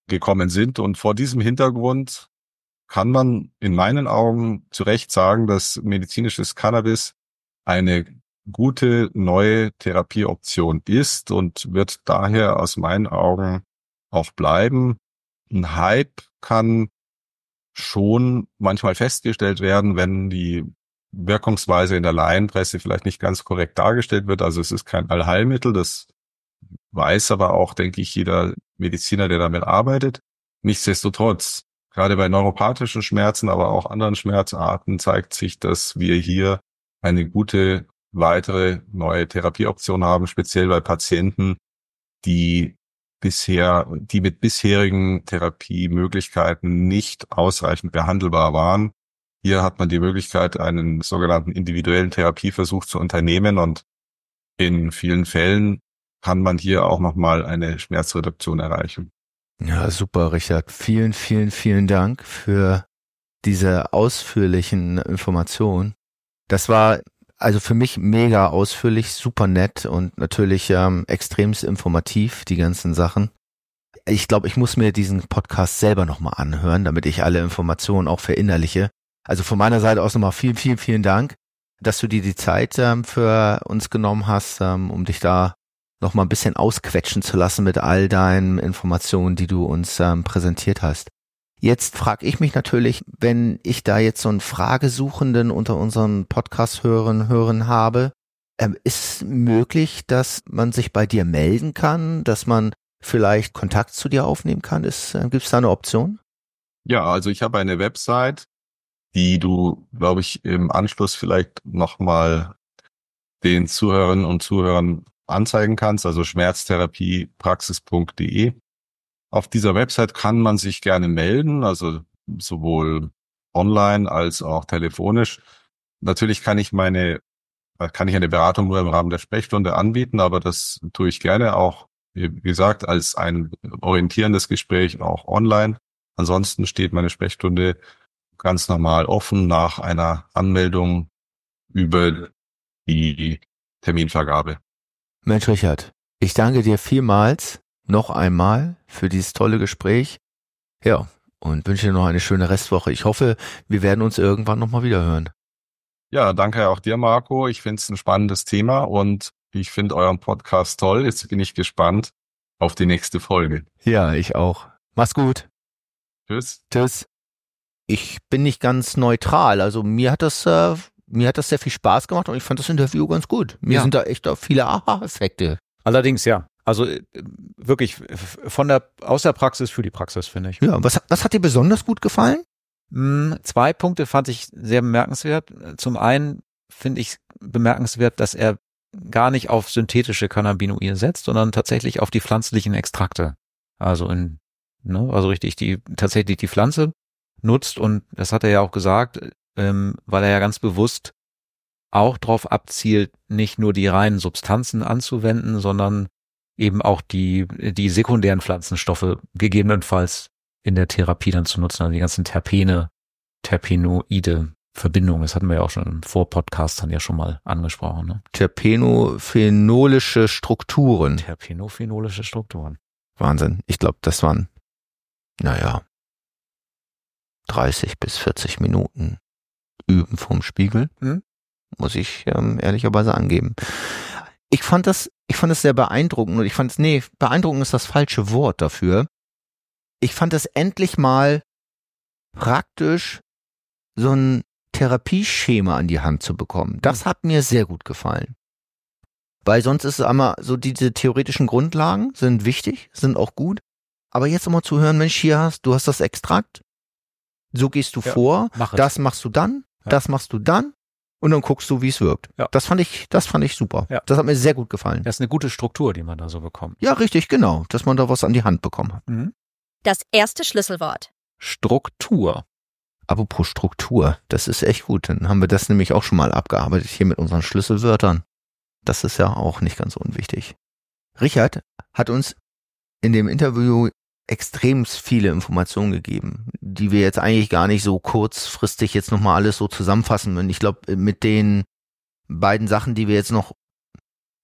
gekommen sind. Und vor diesem Hintergrund kann man in meinen Augen zu Recht sagen, dass medizinisches Cannabis eine gute neue Therapieoption ist und wird daher aus meinen Augen auch bleiben. Ein Hype kann schon manchmal festgestellt werden, wenn die Wirkungsweise in der Laienpresse vielleicht nicht ganz korrekt dargestellt wird. Also es ist kein Allheilmittel, das weiß aber auch, denke ich, jeder Mediziner, der damit arbeitet. Nichtsdestotrotz, gerade bei neuropathischen Schmerzen, aber auch anderen Schmerzarten zeigt sich, dass wir hier eine gute weitere neue Therapieoption haben, speziell bei Patienten, die mit bisherigen Therapiemöglichkeiten nicht ausreichend behandelbar waren. Hier hat man die Möglichkeit, einen sogenannten individuellen Therapieversuch zu unternehmen und in vielen Fällen kann man hier auch nochmal eine Schmerzreduktion erreichen. Ja, super, Richard. Vielen, vielen, vielen Dank für diese ausführlichen Informationen. Das war also für mich mega ausführlich, super nett und natürlich extremst informativ, die ganzen Sachen. Ich glaube, ich muss mir diesen Podcast selber nochmal anhören, damit ich alle Informationen auch verinnerliche. Also von meiner Seite aus nochmal vielen, vielen, vielen Dank, dass du dir die Zeit für uns genommen hast, um dich da nochmal ein bisschen ausquetschen zu lassen mit all deinen Informationen, die du uns präsentiert hast. Jetzt frage ich mich natürlich, wenn ich da jetzt so einen Fragesuchenden unter unseren Podcast-Hörern habe, ist es möglich, dass man sich bei dir melden kann, dass man vielleicht Kontakt zu dir aufnehmen kann? Gibt es da eine Option? Ja, also ich habe eine Website, die du, glaube ich, im Anschluss vielleicht nochmal den Zuhörerinnen und Zuhörern anzeigen kannst, also schmerztherapiepraxis.de. Auf dieser Website kann man sich gerne melden, also sowohl online als auch telefonisch. Natürlich kann ich eine Beratung nur im Rahmen der Sprechstunde anbieten, aber das tue ich gerne auch, wie gesagt, als ein orientierendes Gespräch auch online. Ansonsten steht meine Sprechstunde ganz normal offen nach einer Anmeldung über die Terminvergabe. Mensch, Richard, ich danke dir vielmals noch einmal für dieses tolle Gespräch. Ja, und wünsche dir noch eine schöne Restwoche. Ich hoffe, wir werden uns irgendwann nochmal wieder hören. Ja, danke auch dir, Marco. Ich finde es ein spannendes Thema und ich finde euren Podcast toll. Jetzt bin ich gespannt auf die nächste Folge. Ja, ich auch. Mach's gut. Tschüss. Tschüss. Ich bin nicht ganz neutral. Also mir hat das sehr viel Spaß gemacht und ich fand das Interview ganz gut. Mir sind da echt auch viele Aha-Effekte. Allerdings, ja. Also wirklich aus der Praxis für die Praxis, finde ich. Ja, was hat dir besonders gut gefallen? 2 Punkte fand ich sehr bemerkenswert. Zum einen finde ich bemerkenswert, dass er gar nicht auf synthetische Cannabinoide setzt, sondern tatsächlich auf die pflanzlichen Extrakte. Also tatsächlich die Pflanze nutzt, und das hat er ja auch gesagt, weil er ja ganz bewusst auch drauf abzielt, nicht nur die reinen Substanzen anzuwenden, sondern eben auch die sekundären Pflanzenstoffe gegebenenfalls in der Therapie dann zu nutzen, also die ganzen terpenoide Verbindungen. Das hatten wir ja auch schon im Vorpodcast dann ja schon mal angesprochen. Ne? Terpenophenolische Strukturen. Terpenophenolische Strukturen. Wahnsinn. Ich glaube, das waren, 30 bis 40 Minuten Üben vom Spiegel. Muss ich ehrlicherweise angeben. Ich fand das sehr beeindruckend und beeindruckend ist das falsche Wort dafür. Ich fand es endlich mal praktisch, so ein Therapieschema an die Hand zu bekommen. Das hat mir sehr gut gefallen. Weil sonst ist es einmal so, diese theoretischen Grundlagen sind wichtig, sind auch gut. Aber jetzt immer zu hören, Mensch, du hast das Extrakt, so gehst du vor, das machst du dann, das machst du dann. Und dann guckst du, wie es wirkt. Ja. Das fand ich super. Ja. Das hat mir sehr gut gefallen. Das ist eine gute Struktur, die man da so bekommt. Ja, richtig, genau. Dass man da was an die Hand bekommen hat. Das erste Schlüsselwort. Struktur. Apropos Struktur, das ist echt gut. Dann haben wir das nämlich auch schon mal abgearbeitet hier mit unseren Schlüsselwörtern. Das ist ja auch nicht ganz unwichtig. Richard hat uns in dem Interview extrem viele Informationen gegeben, die wir jetzt eigentlich gar nicht so kurzfristig jetzt nochmal alles so zusammenfassen würden. Ich glaube, mit den beiden Sachen, die wir jetzt noch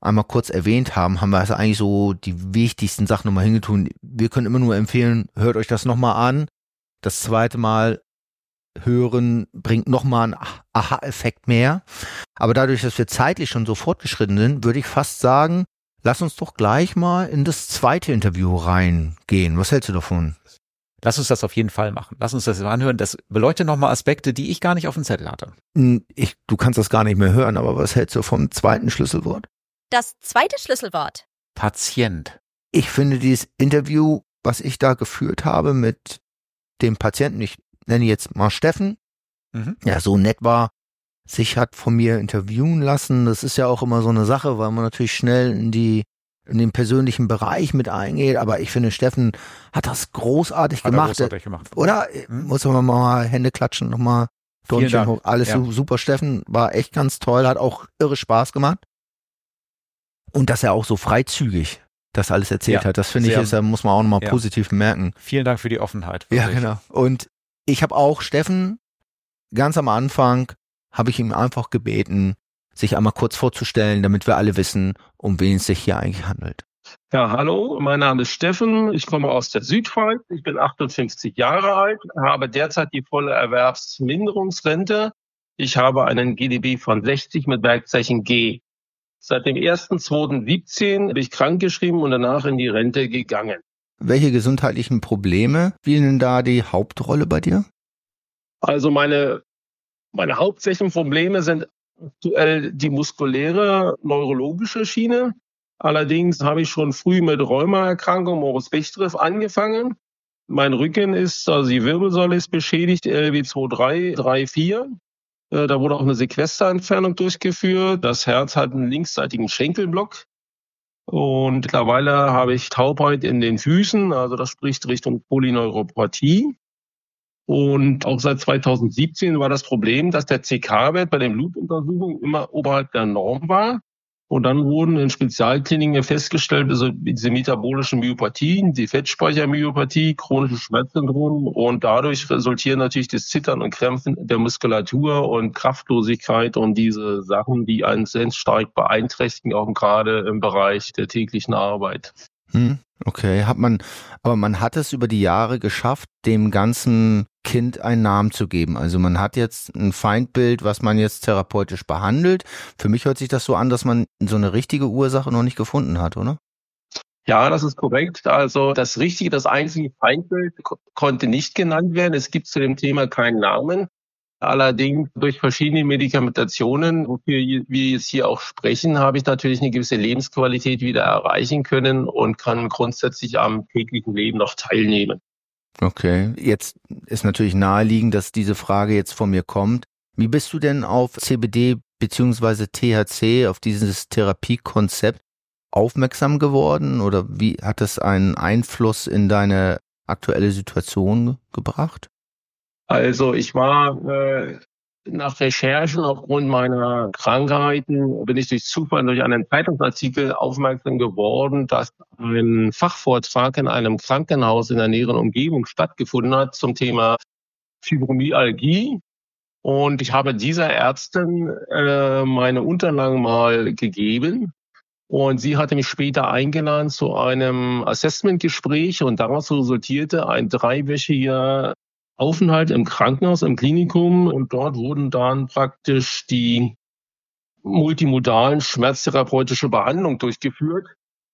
einmal kurz erwähnt haben, haben wir also eigentlich so die wichtigsten Sachen nochmal hingetun. Wir können immer nur empfehlen, hört euch das nochmal an. Das zweite Mal hören bringt nochmal einen Aha-Effekt mehr. Aber dadurch, dass wir zeitlich schon so fortgeschritten sind, würde ich fast sagen, lass uns doch gleich mal in das zweite Interview reingehen. Was hältst du davon? Lass uns das auf jeden Fall machen. Lass uns das anhören. Das beleuchtet nochmal Aspekte, die ich gar nicht auf dem Zettel hatte. Du kannst das gar nicht mehr hören, aber was hältst du vom zweiten Schlüsselwort? Das zweite Schlüsselwort. Patient. Ich finde dieses Interview, was ich da geführt habe mit dem Patienten, ich nenne jetzt mal Steffen, ja, so nett war, sich hat von mir interviewen lassen. Das ist ja auch immer so eine Sache, weil man natürlich schnell in den persönlichen Bereich mit eingeht. Aber ich finde, Steffen hat das großartig gemacht. Oder? Muss man mal Hände klatschen, nochmal Däumchen hoch. Alles super. Steffen war echt ganz toll, hat auch irre Spaß gemacht. Und dass er auch so freizügig das alles erzählt hat, das finde ich, da muss man auch nochmal positiv bemerken. Vielen Dank für die Offenheit. Wirklich. Ja, genau. Und ich habe auch Steffen ganz am Anfang habe ich ihm einfach gebeten, sich einmal kurz vorzustellen, damit wir alle wissen, um wen es sich hier eigentlich handelt. Ja, hallo, mein Name ist Steffen, ich komme aus der Südpfalz, ich bin 58 Jahre alt, habe derzeit die volle Erwerbsminderungsrente. Ich habe einen GDB von 60 mit Werkzeichen G. Seit dem 1.2.17 bin ich krankgeschrieben und danach in die Rente gegangen. Welche gesundheitlichen Probleme spielen da die Hauptrolle bei dir? Also meine hauptsächlichen Probleme sind aktuell die muskuläre, neurologische Schiene. Allerdings habe ich schon früh mit Rheumaerkrankung, Morbus Bechterew angefangen. Mein Rücken ist, also die Wirbelsäule ist beschädigt, LW2, 3, 4. Da wurde auch eine Sequesterentfernung durchgeführt. Das Herz hat einen linksseitigen Schenkelblock. Und mittlerweile habe ich Taubheit in den Füßen, also das spricht Richtung Polyneuropathie. Und auch seit 2017 war das Problem, dass der CK-Wert bei den Blutuntersuchungen immer oberhalb der Norm war. Und dann wurden in Spezialkliniken festgestellt, also diese metabolischen Myopathien, die Fettspeichermyopathie, chronische Schmerzsyndrom. Und dadurch resultieren natürlich das Zittern und Krämpfen der Muskulatur und Kraftlosigkeit und diese Sachen, die einen sehr stark beeinträchtigen, auch gerade im Bereich der täglichen Arbeit. Okay, aber man hat es über die Jahre geschafft, dem ganzen Kind einen Namen zu geben. Also man hat jetzt ein Feindbild, was man jetzt therapeutisch behandelt. Für mich hört sich das so an, dass man so eine richtige Ursache noch nicht gefunden hat, oder? Ja, das ist korrekt. Also das einzige Feindbild konnte nicht genannt werden. Es gibt zu dem Thema keinen Namen. Allerdings durch verschiedene Medikamentationen, wofür wir jetzt hier auch sprechen, habe ich natürlich eine gewisse Lebensqualität wieder erreichen können und kann grundsätzlich am täglichen Leben noch teilnehmen. Okay, jetzt ist natürlich naheliegend, dass diese Frage jetzt von mir kommt. Wie bist du denn auf CBD bzw. THC, auf dieses Therapiekonzept aufmerksam geworden oder wie hat es einen Einfluss in deine aktuelle Situation gebracht? Also ich war nach Recherchen aufgrund meiner Krankheiten, bin ich durch Zufall durch einen Zeitungsartikel aufmerksam geworden, dass ein Fachvortrag in einem Krankenhaus in der näheren Umgebung stattgefunden hat zum Thema Fibromyalgie. Und ich habe dieser Ärztin meine Unterlagen mal gegeben. Und sie hatte mich später eingeladen zu einem Assessmentgespräch und daraus resultierte ein 3-wöchiger Aufenthalt im Krankenhaus, im Klinikum, und dort wurden dann praktisch die multimodalen schmerztherapeutische Behandlung durchgeführt.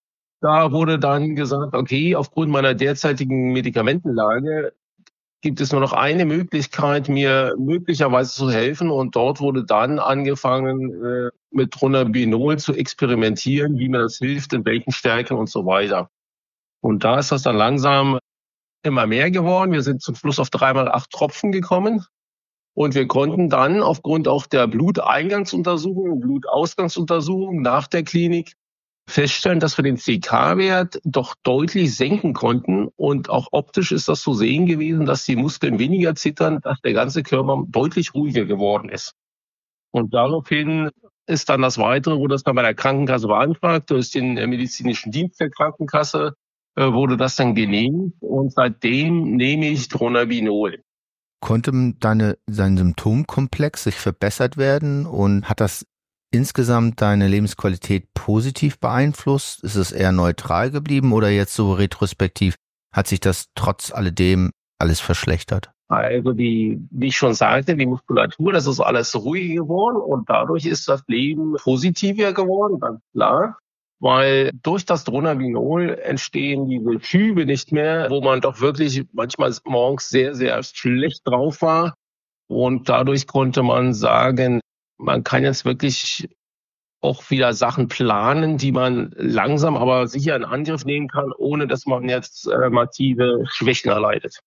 Da wurde dann gesagt, okay, aufgrund meiner derzeitigen Medikamentenlage gibt es nur noch eine Möglichkeit, mir möglicherweise zu helfen, und dort wurde dann angefangen, mit Dronabinol zu experimentieren, wie mir das hilft, in welchen Stärken und so weiter. Und da ist das dann langsam immer mehr geworden. Wir sind zum Schluss auf 3x8 Tropfen gekommen und wir konnten dann aufgrund auch der Bluteingangsuntersuchung, Blutausgangsuntersuchung nach der Klinik feststellen, dass wir den CK-Wert doch deutlich senken konnten, und auch optisch ist das zu sehen gewesen, dass die Muskeln weniger zittern, dass der ganze Körper deutlich ruhiger geworden ist. Und daraufhin ist dann das Weitere, wurde das dann bei der Krankenkasse beantragt, durch den medizinischen Dienst der Krankenkasse wurde das dann genehmigt, und seitdem nehme ich Dronabinol. Konnte dein Symptomkomplex sich verbessert werden und hat das insgesamt deine Lebensqualität positiv beeinflusst? Ist es eher neutral geblieben oder jetzt so retrospektiv hat sich das trotz alledem alles verschlechtert? Also wie ich schon sagte, die Muskulatur, das ist alles ruhiger geworden und dadurch ist das Leben positiver geworden, ganz klar. Weil durch das Dronabinol entstehen diese Schübe nicht mehr, wo man doch wirklich manchmal morgens sehr, sehr schlecht drauf war. Und dadurch konnte man sagen, man kann jetzt wirklich auch wieder Sachen planen, die man langsam aber sicher in Angriff nehmen kann, ohne dass man jetzt massive Schwächen erleidet.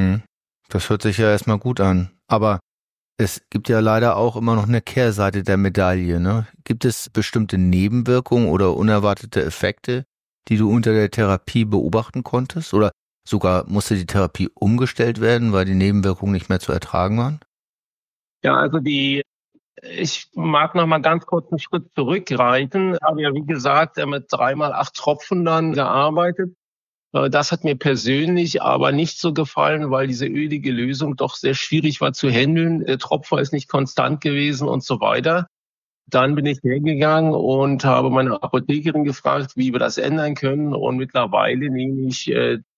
Das hört sich ja erstmal gut an. Aber es gibt ja leider auch immer noch eine Kehrseite der Medaille, ne? Gibt es bestimmte Nebenwirkungen oder unerwartete Effekte, die du unter der Therapie beobachten konntest? Oder sogar musste die Therapie umgestellt werden, weil die Nebenwirkungen nicht mehr zu ertragen waren? Ja, also ich mag noch mal ganz kurz einen Schritt zurückreiten. Ich habe ja, wie gesagt, mit 3x8 Tropfen dann gearbeitet. Das hat mir persönlich aber nicht so gefallen, weil diese ölige Lösung doch sehr schwierig war zu handeln. Der Tropfer ist nicht konstant gewesen und so weiter. Dann bin ich hergegangen und habe meine Apothekerin gefragt, wie wir das ändern können. Und mittlerweile nehme ich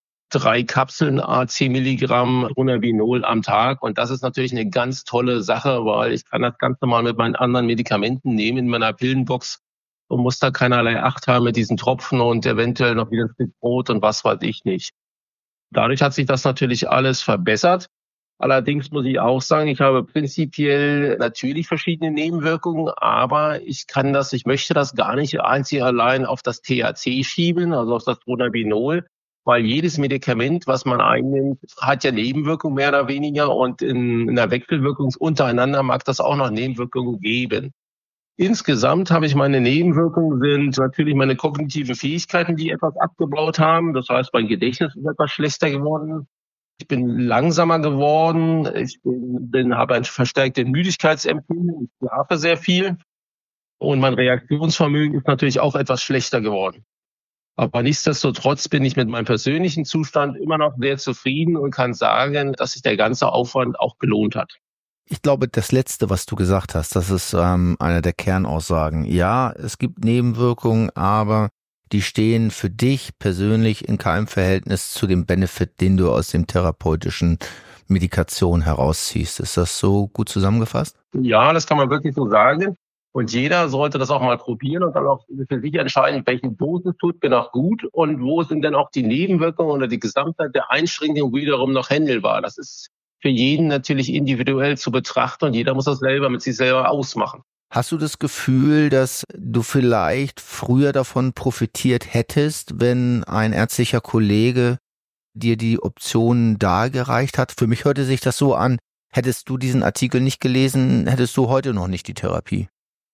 3 Kapseln A10 Milligramm Dronabinol am Tag. Und das ist natürlich eine ganz tolle Sache, weil ich kann das ganz normal mit meinen anderen Medikamenten nehmen in meiner Pillenbox und muss da keinerlei Acht haben mit diesen Tropfen und eventuell noch wieder ein Stück Brot und was weiß ich nicht. Dadurch hat sich das natürlich alles verbessert. Allerdings muss ich auch sagen, ich habe prinzipiell natürlich verschiedene Nebenwirkungen, aber ich möchte das gar nicht einzig allein auf das THC schieben, also auf das Dronabinol, weil jedes Medikament, was man einnimmt, hat ja Nebenwirkungen mehr oder weniger und in der Wechselwirkung untereinander mag das auch noch Nebenwirkungen geben. Insgesamt habe ich meine Nebenwirkungen sind natürlich meine kognitiven Fähigkeiten, die etwas abgebaut haben. Das heißt, mein Gedächtnis ist etwas schlechter geworden. Ich bin langsamer geworden. Ich habe ein verstärktes Müdigkeitsempfinden. Ich schlafe sehr viel. Und mein Reaktionsvermögen ist natürlich auch etwas schlechter geworden. Aber nichtsdestotrotz bin ich mit meinem persönlichen Zustand immer noch sehr zufrieden und kann sagen, dass sich der ganze Aufwand auch gelohnt hat. Ich glaube, das Letzte, was du gesagt hast, das ist eine der Kernaussagen. Ja, es gibt Nebenwirkungen, aber die stehen für dich persönlich in keinem Verhältnis zu dem Benefit, den du aus dem therapeutischen Medikation herausziehst. Ist das so gut zusammengefasst? Ja, das kann man wirklich so sagen. Und jeder sollte das auch mal probieren und dann auch für sich entscheiden, welchen Dosis tut mir noch gut und wo sind denn auch die Nebenwirkungen oder die Gesamtheit der Einschränkungen wiederum noch handelbar. Das ist für jeden natürlich individuell zu betrachten und jeder muss das selber mit sich selber ausmachen. Hast du das Gefühl, dass du vielleicht früher davon profitiert hättest, wenn ein ärztlicher Kollege dir die Optionen dargereicht hat? Für mich hörte sich das so an, hättest du diesen Artikel nicht gelesen, hättest du heute noch nicht die Therapie.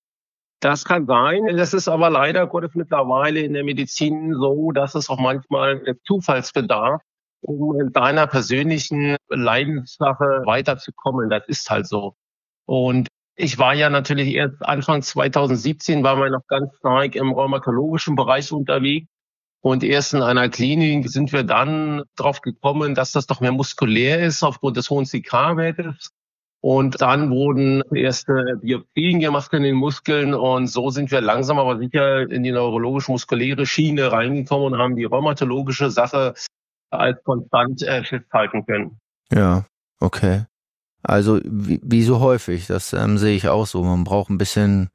Das kann sein. Das ist aber leider Gottes mittlerweile in der Medizin so, dass es auch manchmal Zufallsbedarf, um in deiner persönlichen Leidenssache weiterzukommen. Das ist halt so. Und ich war ja natürlich erst Anfang 2017, war man noch ganz stark im rheumatologischen Bereich unterwegs. Und erst in einer Klinik sind wir dann drauf gekommen, dass das doch mehr muskulär ist aufgrund des hohen CK-Wertes. Und dann wurden erste Biopsien gemacht in den Muskeln und so sind wir langsam aber sicher in die neurologisch-muskuläre Schiene reingekommen und haben die rheumatologische Sache als konstant festhalten können. Ja, okay. Also wie so häufig, das sehe ich auch so. Man braucht ein bisschen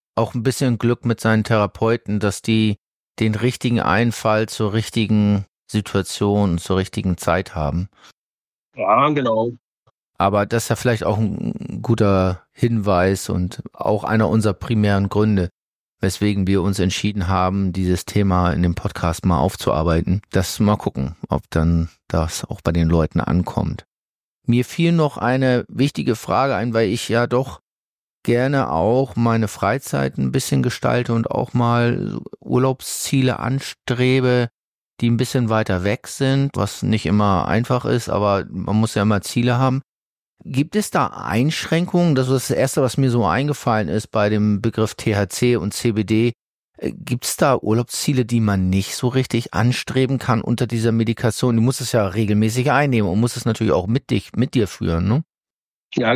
Glück mit seinen Therapeuten, dass die den richtigen Einfall zur richtigen Situation, zur richtigen Zeit haben. Ja, genau. Aber das ist ja vielleicht auch ein guter Hinweis und auch einer unserer primären Gründe, weswegen wir uns entschieden haben, dieses Thema in dem Podcast mal aufzuarbeiten. Das mal gucken, ob dann das auch bei den Leuten ankommt. Mir fiel noch eine wichtige Frage ein, weil ich ja doch gerne auch meine Freizeit ein bisschen gestalte und auch mal Urlaubsziele anstrebe, die ein bisschen weiter weg sind, was nicht immer einfach ist, aber man muss ja immer Ziele haben. Gibt es da Einschränkungen? Das ist das Erste, was mir so eingefallen ist bei dem Begriff THC und CBD. Gibt es da Urlaubsziele, die man nicht so richtig anstreben kann unter dieser Medikation? Du musst es ja regelmäßig einnehmen und musst es natürlich auch mit dir führen, ne? Ja, genau.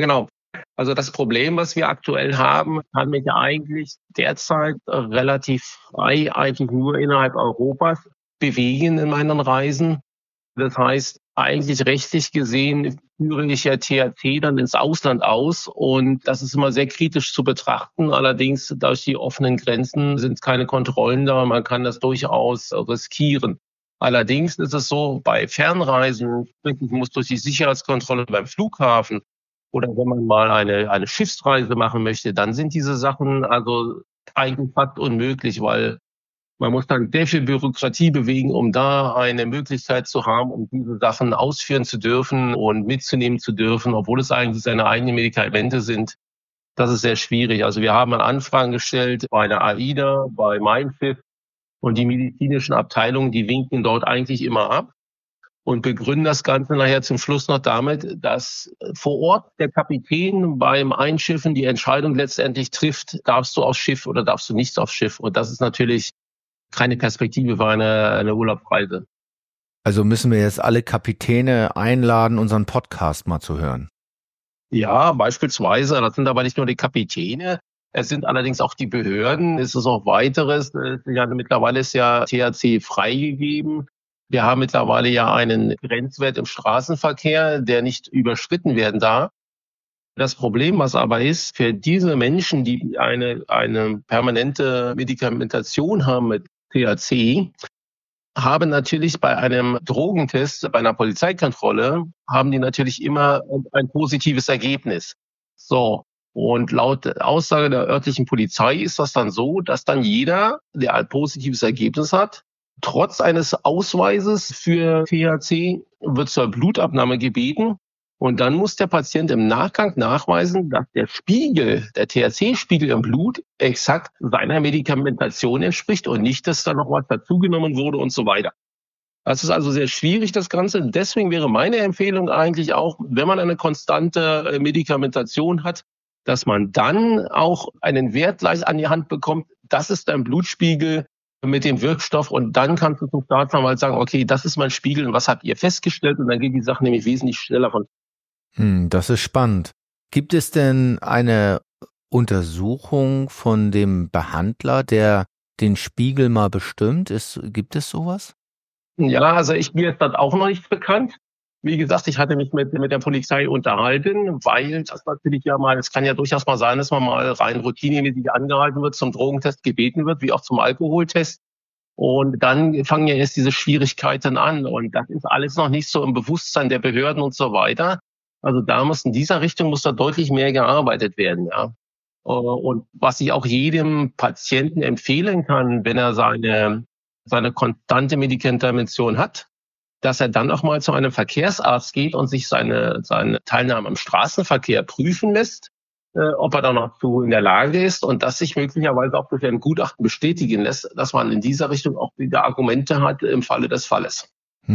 Also das Problem, was wir aktuell haben, kann mich eigentlich derzeit relativ frei eigentlich nur innerhalb Europas bewegen in meinen Reisen. Das heißt, eigentlich rechtlich gesehen führe ich ja THC dann ins Ausland aus und das ist immer sehr kritisch zu betrachten. Allerdings durch die offenen Grenzen sind keine Kontrollen da, man kann das durchaus riskieren. Allerdings ist es so, bei Fernreisen, ich muss durch die Sicherheitskontrolle beim Flughafen oder wenn man mal eine Schiffsreise machen möchte, dann sind diese Sachen also eigentlich fast unmöglich, weil man muss dann sehr viel Bürokratie bewegen, um da eine Möglichkeit zu haben, um diese Sachen ausführen zu dürfen und mitzunehmen zu dürfen, obwohl es eigentlich seine eigenen Medikamente sind. Das ist sehr schwierig. Also wir haben Anfragen gestellt bei der AIDA, bei Mein Schiff und die medizinischen Abteilungen, die winken dort eigentlich immer ab und begründen das Ganze nachher zum Schluss noch damit, dass vor Ort der Kapitän beim Einschiffen die Entscheidung letztendlich trifft, darfst du aufs Schiff oder darfst du nicht aufs Schiff. Und das ist natürlich keine Perspektive für eine Urlaubsreise. Also müssen wir jetzt alle Kapitäne einladen, unseren Podcast mal zu hören. Ja, beispielsweise. Das sind aber nicht nur die Kapitäne. Es sind allerdings auch die Behörden. Es ist auch weiteres. Ja, mittlerweile ist ja THC freigegeben. Wir haben mittlerweile ja einen Grenzwert im Straßenverkehr, der nicht überschritten werden darf. Das Problem, was aber ist, für diese Menschen, die eine permanente Medikamentation haben mit THC, haben natürlich bei einem Drogentest, bei einer Polizeikontrolle, haben die natürlich immer ein positives Ergebnis. So. Und laut Aussage der örtlichen Polizei ist das dann so, dass dann jeder, der ein positives Ergebnis hat, trotz eines Ausweises für THC wird zur Blutabnahme gebeten. Und dann muss der Patient im Nachgang nachweisen, dass der Spiegel, der THC-Spiegel im Blut exakt seiner Medikamentation entspricht und nicht, dass da noch was dazugenommen wurde und so weiter. Das ist also sehr schwierig, das Ganze. Deswegen wäre meine Empfehlung eigentlich auch, wenn man eine konstante Medikamentation hat, dass man dann auch einen Wert gleich an die Hand bekommt. Das ist dein Blutspiegel mit dem Wirkstoff und dann kannst du zum Staatsanwalt sagen, okay, das ist mein Spiegel und was habt ihr festgestellt? Und dann geht die Sache nämlich wesentlich schneller von. Das ist spannend. Gibt es denn eine Untersuchung von dem Behandler, der den Spiegel mal bestimmt? Gibt es sowas? Ja, also mir ist das auch noch nicht bekannt. Wie gesagt, ich hatte mich mit der Polizei unterhalten, weil das natürlich es kann ja durchaus mal sein, dass man mal rein routinemäßig angehalten wird, zum Drogentest gebeten wird, wie auch zum Alkoholtest. Und dann fangen ja erst diese Schwierigkeiten an. Und das ist alles noch nicht so im Bewusstsein der Behörden und so weiter. Also in dieser Richtung muss da deutlich mehr gearbeitet werden, ja. Und was ich auch jedem Patienten empfehlen kann, wenn er seine konstante Medikamentation hat, dass er dann auch mal zu einem Verkehrsarzt geht und sich seine Teilnahme am Straßenverkehr prüfen lässt, ob er dann noch in der Lage ist und dass sich möglicherweise auch durch ein Gutachten bestätigen lässt, dass man in dieser Richtung auch wieder Argumente hat im Falle des Falles.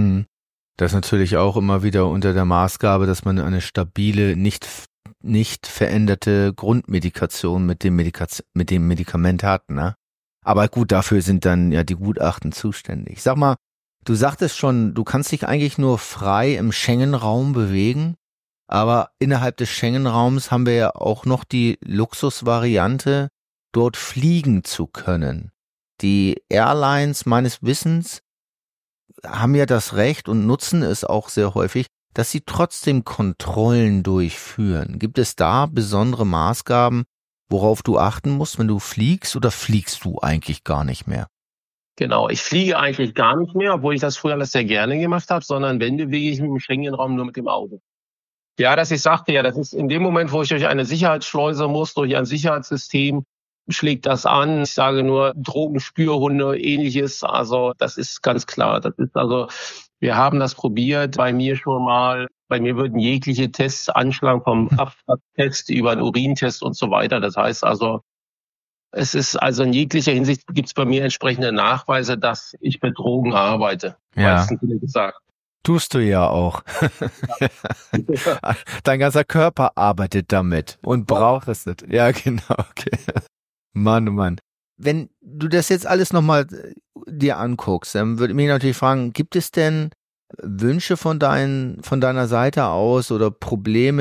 Das ist natürlich auch immer wieder unter der Maßgabe, dass man eine stabile, nicht veränderte Grundmedikation mit dem Medikament hat, ne? Aber gut, dafür sind dann ja die Gutachten zuständig. Sag mal, du sagtest schon, du kannst dich eigentlich nur frei im Schengen-Raum bewegen, aber innerhalb des Schengen-Raums haben wir ja auch noch die Luxusvariante, dort fliegen zu können. Die Airlines meines Wissens haben ja das Recht und nutzen es auch sehr häufig, dass sie trotzdem Kontrollen durchführen. Gibt es da besondere Maßgaben, worauf du achten musst, wenn du fliegst, oder fliegst du eigentlich gar nicht mehr? Genau, ich fliege eigentlich gar nicht mehr, obwohl ich das früher alles sehr gerne gemacht habe, sondern wenn, bewege ich mich im Schengen-Raum nur mit dem Auto. Ja, ich sagte ja, das ist in dem Moment, wo ich durch eine Sicherheitsschleuse muss, durch ein Sicherheitssystem, schlägt das an. Ich sage nur Drogenspürhunde, ähnliches. Also das ist ganz klar. Wir haben das probiert bei mir schon mal. Bei mir würden jegliche Tests anschlagen, vom Abfahrttest über einen Urintest und so weiter. Das heißt also, es ist also in jeglicher Hinsicht gibt es bei mir entsprechende Nachweise, dass ich mit Drogen arbeite. Ja. Gesagt. Tust du ja auch. Dein ganzer Körper arbeitet damit und braucht es nicht. Ja, genau. Okay. Mann, oh Mann. Wenn du das jetzt alles nochmal dir anguckst, dann würde ich mich natürlich fragen, gibt es denn Wünsche von deiner Seite aus oder Probleme,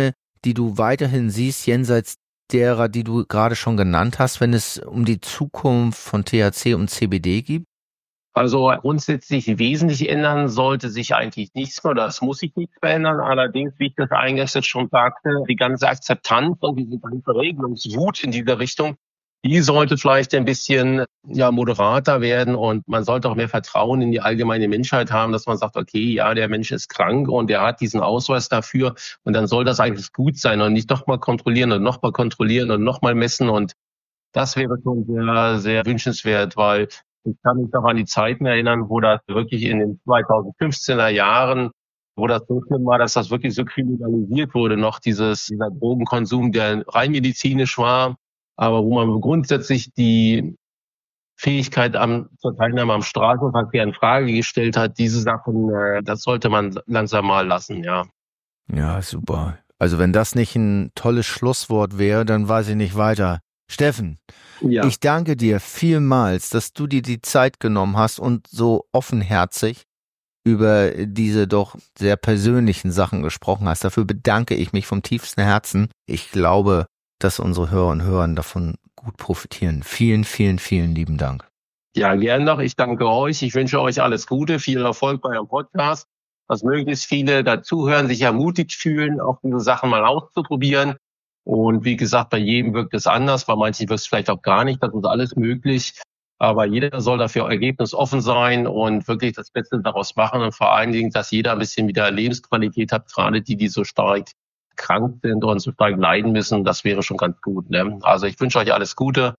die du weiterhin siehst, jenseits derer, die du gerade schon genannt hast, wenn es um die Zukunft von THC und CBD geht? Also grundsätzlich wesentlich ändern sollte sich eigentlich nichts mehr, das muss sich nichts verändern. Allerdings, wie ich das eingangs jetzt schon sagte, die ganze Akzeptanz und diese ganze Regelungswut in dieser Richtung, die sollte vielleicht ein bisschen moderater werden und man sollte auch mehr Vertrauen in die allgemeine Menschheit haben, dass man sagt, okay, ja, der Mensch ist krank und der hat diesen Ausweis dafür und dann soll das eigentlich gut sein und nicht nochmal kontrollieren und nochmal messen und das wäre schon sehr, sehr wünschenswert, weil ich kann mich noch an die Zeiten erinnern, wo das wirklich in den 2015er Jahren, wo das so schlimm war, dass das wirklich so kriminalisiert wurde, noch dieser Drogenkonsum, der rein medizinisch war, aber wo man grundsätzlich die Fähigkeit zur Teilnahme am Straßenverkehr in Frage gestellt hat. Diese Sachen, das sollte man langsam mal lassen, ja. Ja, super. Also wenn das nicht ein tolles Schlusswort wäre, dann weiß ich nicht weiter. Steffen, Ja. Ich danke dir vielmals, dass du dir die Zeit genommen hast und so offenherzig über diese doch sehr persönlichen Sachen gesprochen hast. Dafür bedanke ich mich vom tiefsten Herzen. Ich glaube, dass unsere Hörer und Hörer davon gut profitieren. Vielen, vielen, vielen lieben Dank. Ja, gern doch. Ich danke euch. Ich wünsche euch alles Gute, viel Erfolg bei eurem Podcast, dass möglichst viele dazuhören, sich ermutigt fühlen, auch diese Sachen mal auszuprobieren. Und wie gesagt, bei jedem wirkt es anders, bei manchen wirkt es vielleicht auch gar nicht. Das ist alles möglich. Aber jeder soll dafür ergebnisoffen sein und wirklich das Beste daraus machen. Und vor allen Dingen, dass jeder ein bisschen wieder Lebensqualität hat, gerade die so stark krank sind und so stark leiden müssen. Das wäre schon ganz gut. Ne? Also ich wünsche euch alles Gute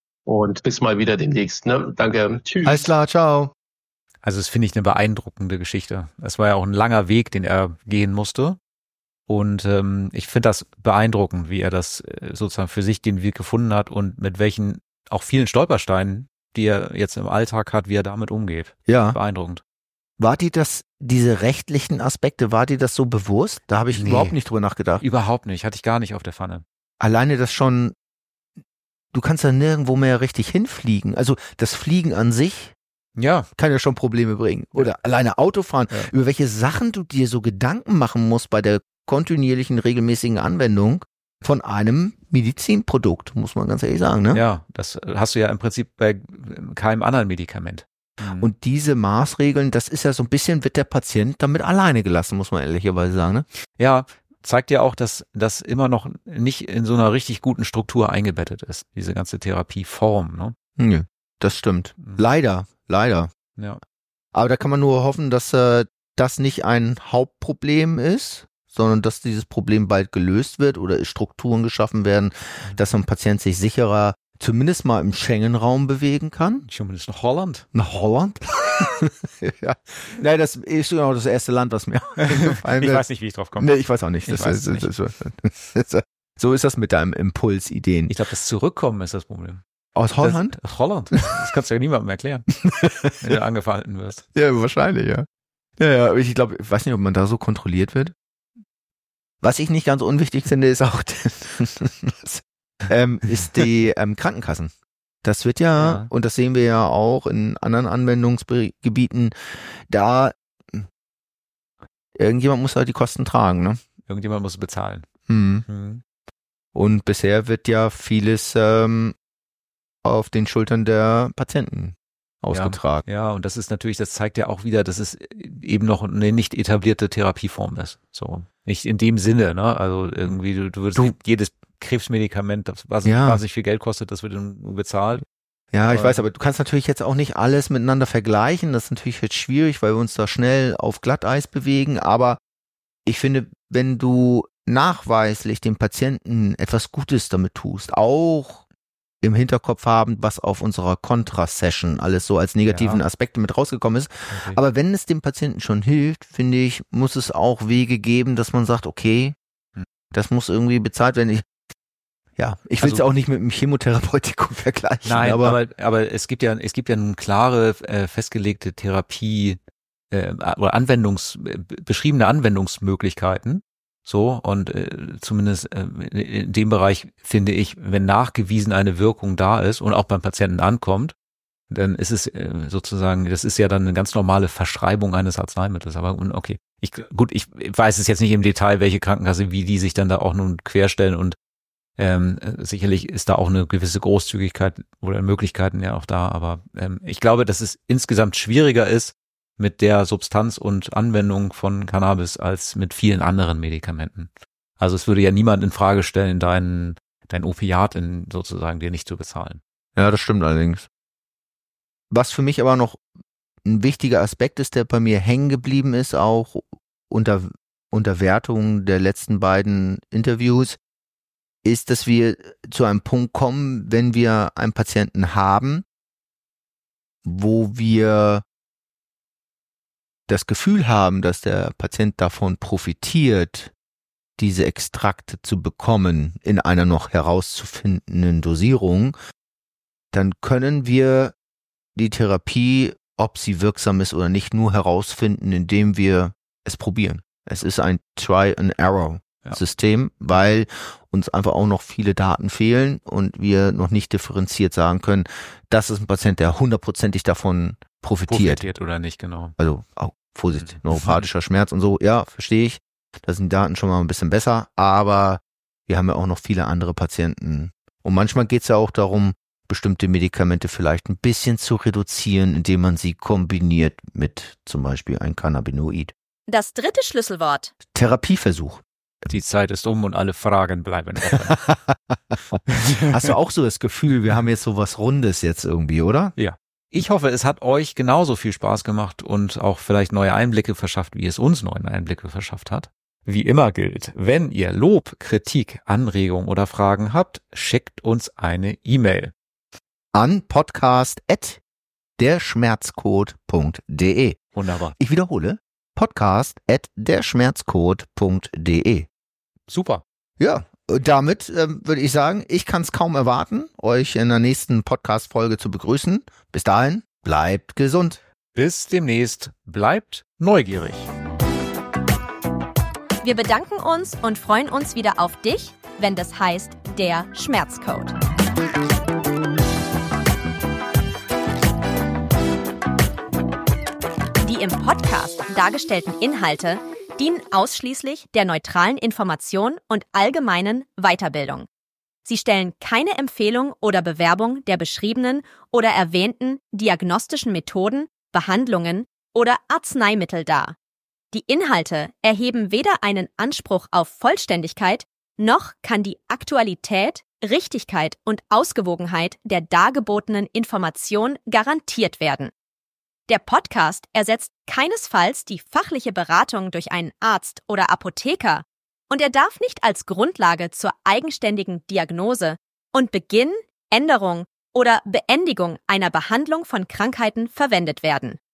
und bis mal wieder demnächst. Ne? Danke. Tschüss. Alles klar, ciao. Also das finde ich eine beeindruckende Geschichte. Es war ja auch ein langer Weg, den er gehen musste. Und ich finde das beeindruckend, wie er das sozusagen für sich den Weg gefunden hat und mit welchen auch vielen Stolpersteinen, die er jetzt im Alltag hat, wie er damit umgeht. Ja. Beeindruckend. War dir diese rechtlichen Aspekte, war dir das so bewusst? Da habe ich überhaupt nicht drüber nachgedacht. Überhaupt nicht, hatte ich gar nicht auf der Pfanne. Alleine das schon, du kannst da nirgendwo mehr richtig hinfliegen. Also das Fliegen an sich Ja. kann ja schon Probleme bringen. Oder alleine Autofahren. Ja. Über welche Sachen du dir so Gedanken machen musst bei der kontinuierlichen, regelmäßigen Anwendung von einem Medizinprodukt, muss man ganz ehrlich sagen. Ne? Ja, das hast du ja im Prinzip bei keinem anderen Medikament. Und diese Maßregeln, das ist ja so ein bisschen, wird der Patient damit alleine gelassen, muss man ehrlicherweise sagen. Ne? Ja, zeigt ja auch, dass das immer noch nicht in so einer richtig guten Struktur eingebettet ist, diese ganze Therapieform. Ne? Ja, das stimmt. Leider. Ja. Aber da kann man nur hoffen, dass das nicht ein Hauptproblem ist, sondern dass dieses Problem bald gelöst wird oder Strukturen geschaffen werden, dass ein Patient sich sicherer zumindest mal im Schengen-Raum bewegen kann. Zumindest nach Holland. Nach Holland? Ja. Nein, das ist genau das erste Land, was mir eingefallen ist. Ich weiß nicht, wie ich drauf komme. Nee, ich weiß auch nicht. So ist das mit deinem Impulsideen. Ich glaube, das Zurückkommen ist das Problem. Aus Holland? Aus Holland. Das kannst du ja niemandem erklären, wenn du angehalten wirst. Ja, wahrscheinlich, ja. Ja, ich glaube, ich weiß nicht, ob man da so kontrolliert wird. Was ich nicht ganz unwichtig finde, ist auch ist die Krankenkassen. Das wird ja, und das sehen wir ja auch in anderen Anwendungsgebieten, da irgendjemand muss halt die Kosten tragen, ne? Irgendjemand muss bezahlen. Und bisher wird ja vieles auf den Schultern der Patienten ausgetragen. Ja, und das ist natürlich, das zeigt ja auch wieder, dass es eben noch eine nicht etablierte Therapieform ist. So. Nicht in dem Sinne, ne? Also irgendwie, du würdest jedes Krebsmedikament, was wahnsinnig viel Geld kostet, das wird dann bezahlt. Ja, ich weiß, aber du kannst natürlich jetzt auch nicht alles miteinander vergleichen. Das ist natürlich jetzt schwierig, weil wir uns da schnell auf Glatteis bewegen. Aber ich finde, wenn du nachweislich dem Patienten etwas Gutes damit tust, auch im Hinterkopf haben, was auf unserer Kontra-Session alles so als negativen Aspekte mit rausgekommen ist. Okay. Aber wenn es dem Patienten schon hilft, finde ich, muss es auch Wege geben, dass man sagt, okay, das muss irgendwie bezahlt werden. Ich will es auch nicht mit dem Chemotherapeutikum vergleichen. Nein, aber es gibt ja nun klare, festgelegte Therapie oder beschriebene Anwendungsmöglichkeiten. So, und zumindest in dem Bereich finde ich, wenn nachgewiesen eine Wirkung da ist und auch beim Patienten ankommt, dann ist es sozusagen, das ist ja dann eine ganz normale Verschreibung eines Arzneimittels. Aber okay, ich weiß es jetzt nicht im Detail, welche Krankenkasse, wie die sich dann da auch nun querstellen und sicherlich ist da auch eine gewisse Großzügigkeit oder Möglichkeiten ja auch da, aber ich glaube, dass es insgesamt schwieriger ist mit der Substanz und Anwendung von Cannabis als mit vielen anderen Medikamenten. Also es würde ja niemand in Frage stellen, dein Opiat sozusagen dir nicht zu bezahlen. Ja, das stimmt allerdings. Was für mich aber noch ein wichtiger Aspekt ist, der bei mir hängen geblieben ist, auch unter Wertung der letzten beiden Interviews, ist, dass wir zu einem Punkt kommen, wenn wir einen Patienten haben, wo wir das Gefühl haben, dass der Patient davon profitiert, diese Extrakte zu bekommen in einer noch herauszufindenden Dosierung, dann können wir die Therapie, ob sie wirksam ist oder nicht, nur herausfinden, indem wir es probieren. Es ist ein Try-and-Error-System, weil uns einfach auch noch viele Daten fehlen und wir noch nicht differenziert sagen können, das ist ein Patient, der 100%ig davon profitiert oder nicht, genau. Also auch Vorsicht, neuropathischer Schmerz und so, ja, verstehe ich. Da sind die Daten schon mal ein bisschen besser, aber wir haben ja auch noch viele andere Patienten. Und manchmal geht es ja auch darum, bestimmte Medikamente vielleicht ein bisschen zu reduzieren, indem man sie kombiniert mit zum Beispiel einem Cannabinoid. Das dritte Schlüsselwort. Therapieversuch. Die Zeit ist um und alle Fragen bleiben offen. Hast du auch so das Gefühl, wir haben jetzt so was Rundes jetzt irgendwie, oder? Ja. Ich hoffe, es hat euch genauso viel Spaß gemacht und auch vielleicht neue Einblicke verschafft, wie es uns neue Einblicke verschafft hat. Wie immer gilt, wenn ihr Lob, Kritik, Anregungen oder Fragen habt, schickt uns eine E-Mail. An podcast@derschmerzcode.de. Wunderbar. Ich wiederhole, podcast@derschmerzcode.de. Super. Ja, damit würde ich sagen, ich kann es kaum erwarten, euch in der nächsten Podcast-Folge zu begrüßen. Bis dahin, bleibt gesund. Bis demnächst, bleibt neugierig. Wir bedanken uns und freuen uns wieder auf dich, wenn das heißt der Schmerzcode. Die im Podcast dargestellten Inhalte dienen ausschließlich der neutralen Information und allgemeinen Weiterbildung. Sie stellen keine Empfehlung oder Bewerbung der beschriebenen oder erwähnten diagnostischen Methoden, Behandlungen oder Arzneimittel dar. Die Inhalte erheben weder einen Anspruch auf Vollständigkeit, noch kann die Aktualität, Richtigkeit und Ausgewogenheit der dargebotenen Information garantiert werden. Der Podcast ersetzt keinesfalls die fachliche Beratung durch einen Arzt oder Apotheker und er darf nicht als Grundlage zur eigenständigen Diagnose und Beginn, Änderung oder Beendigung einer Behandlung von Krankheiten verwendet werden.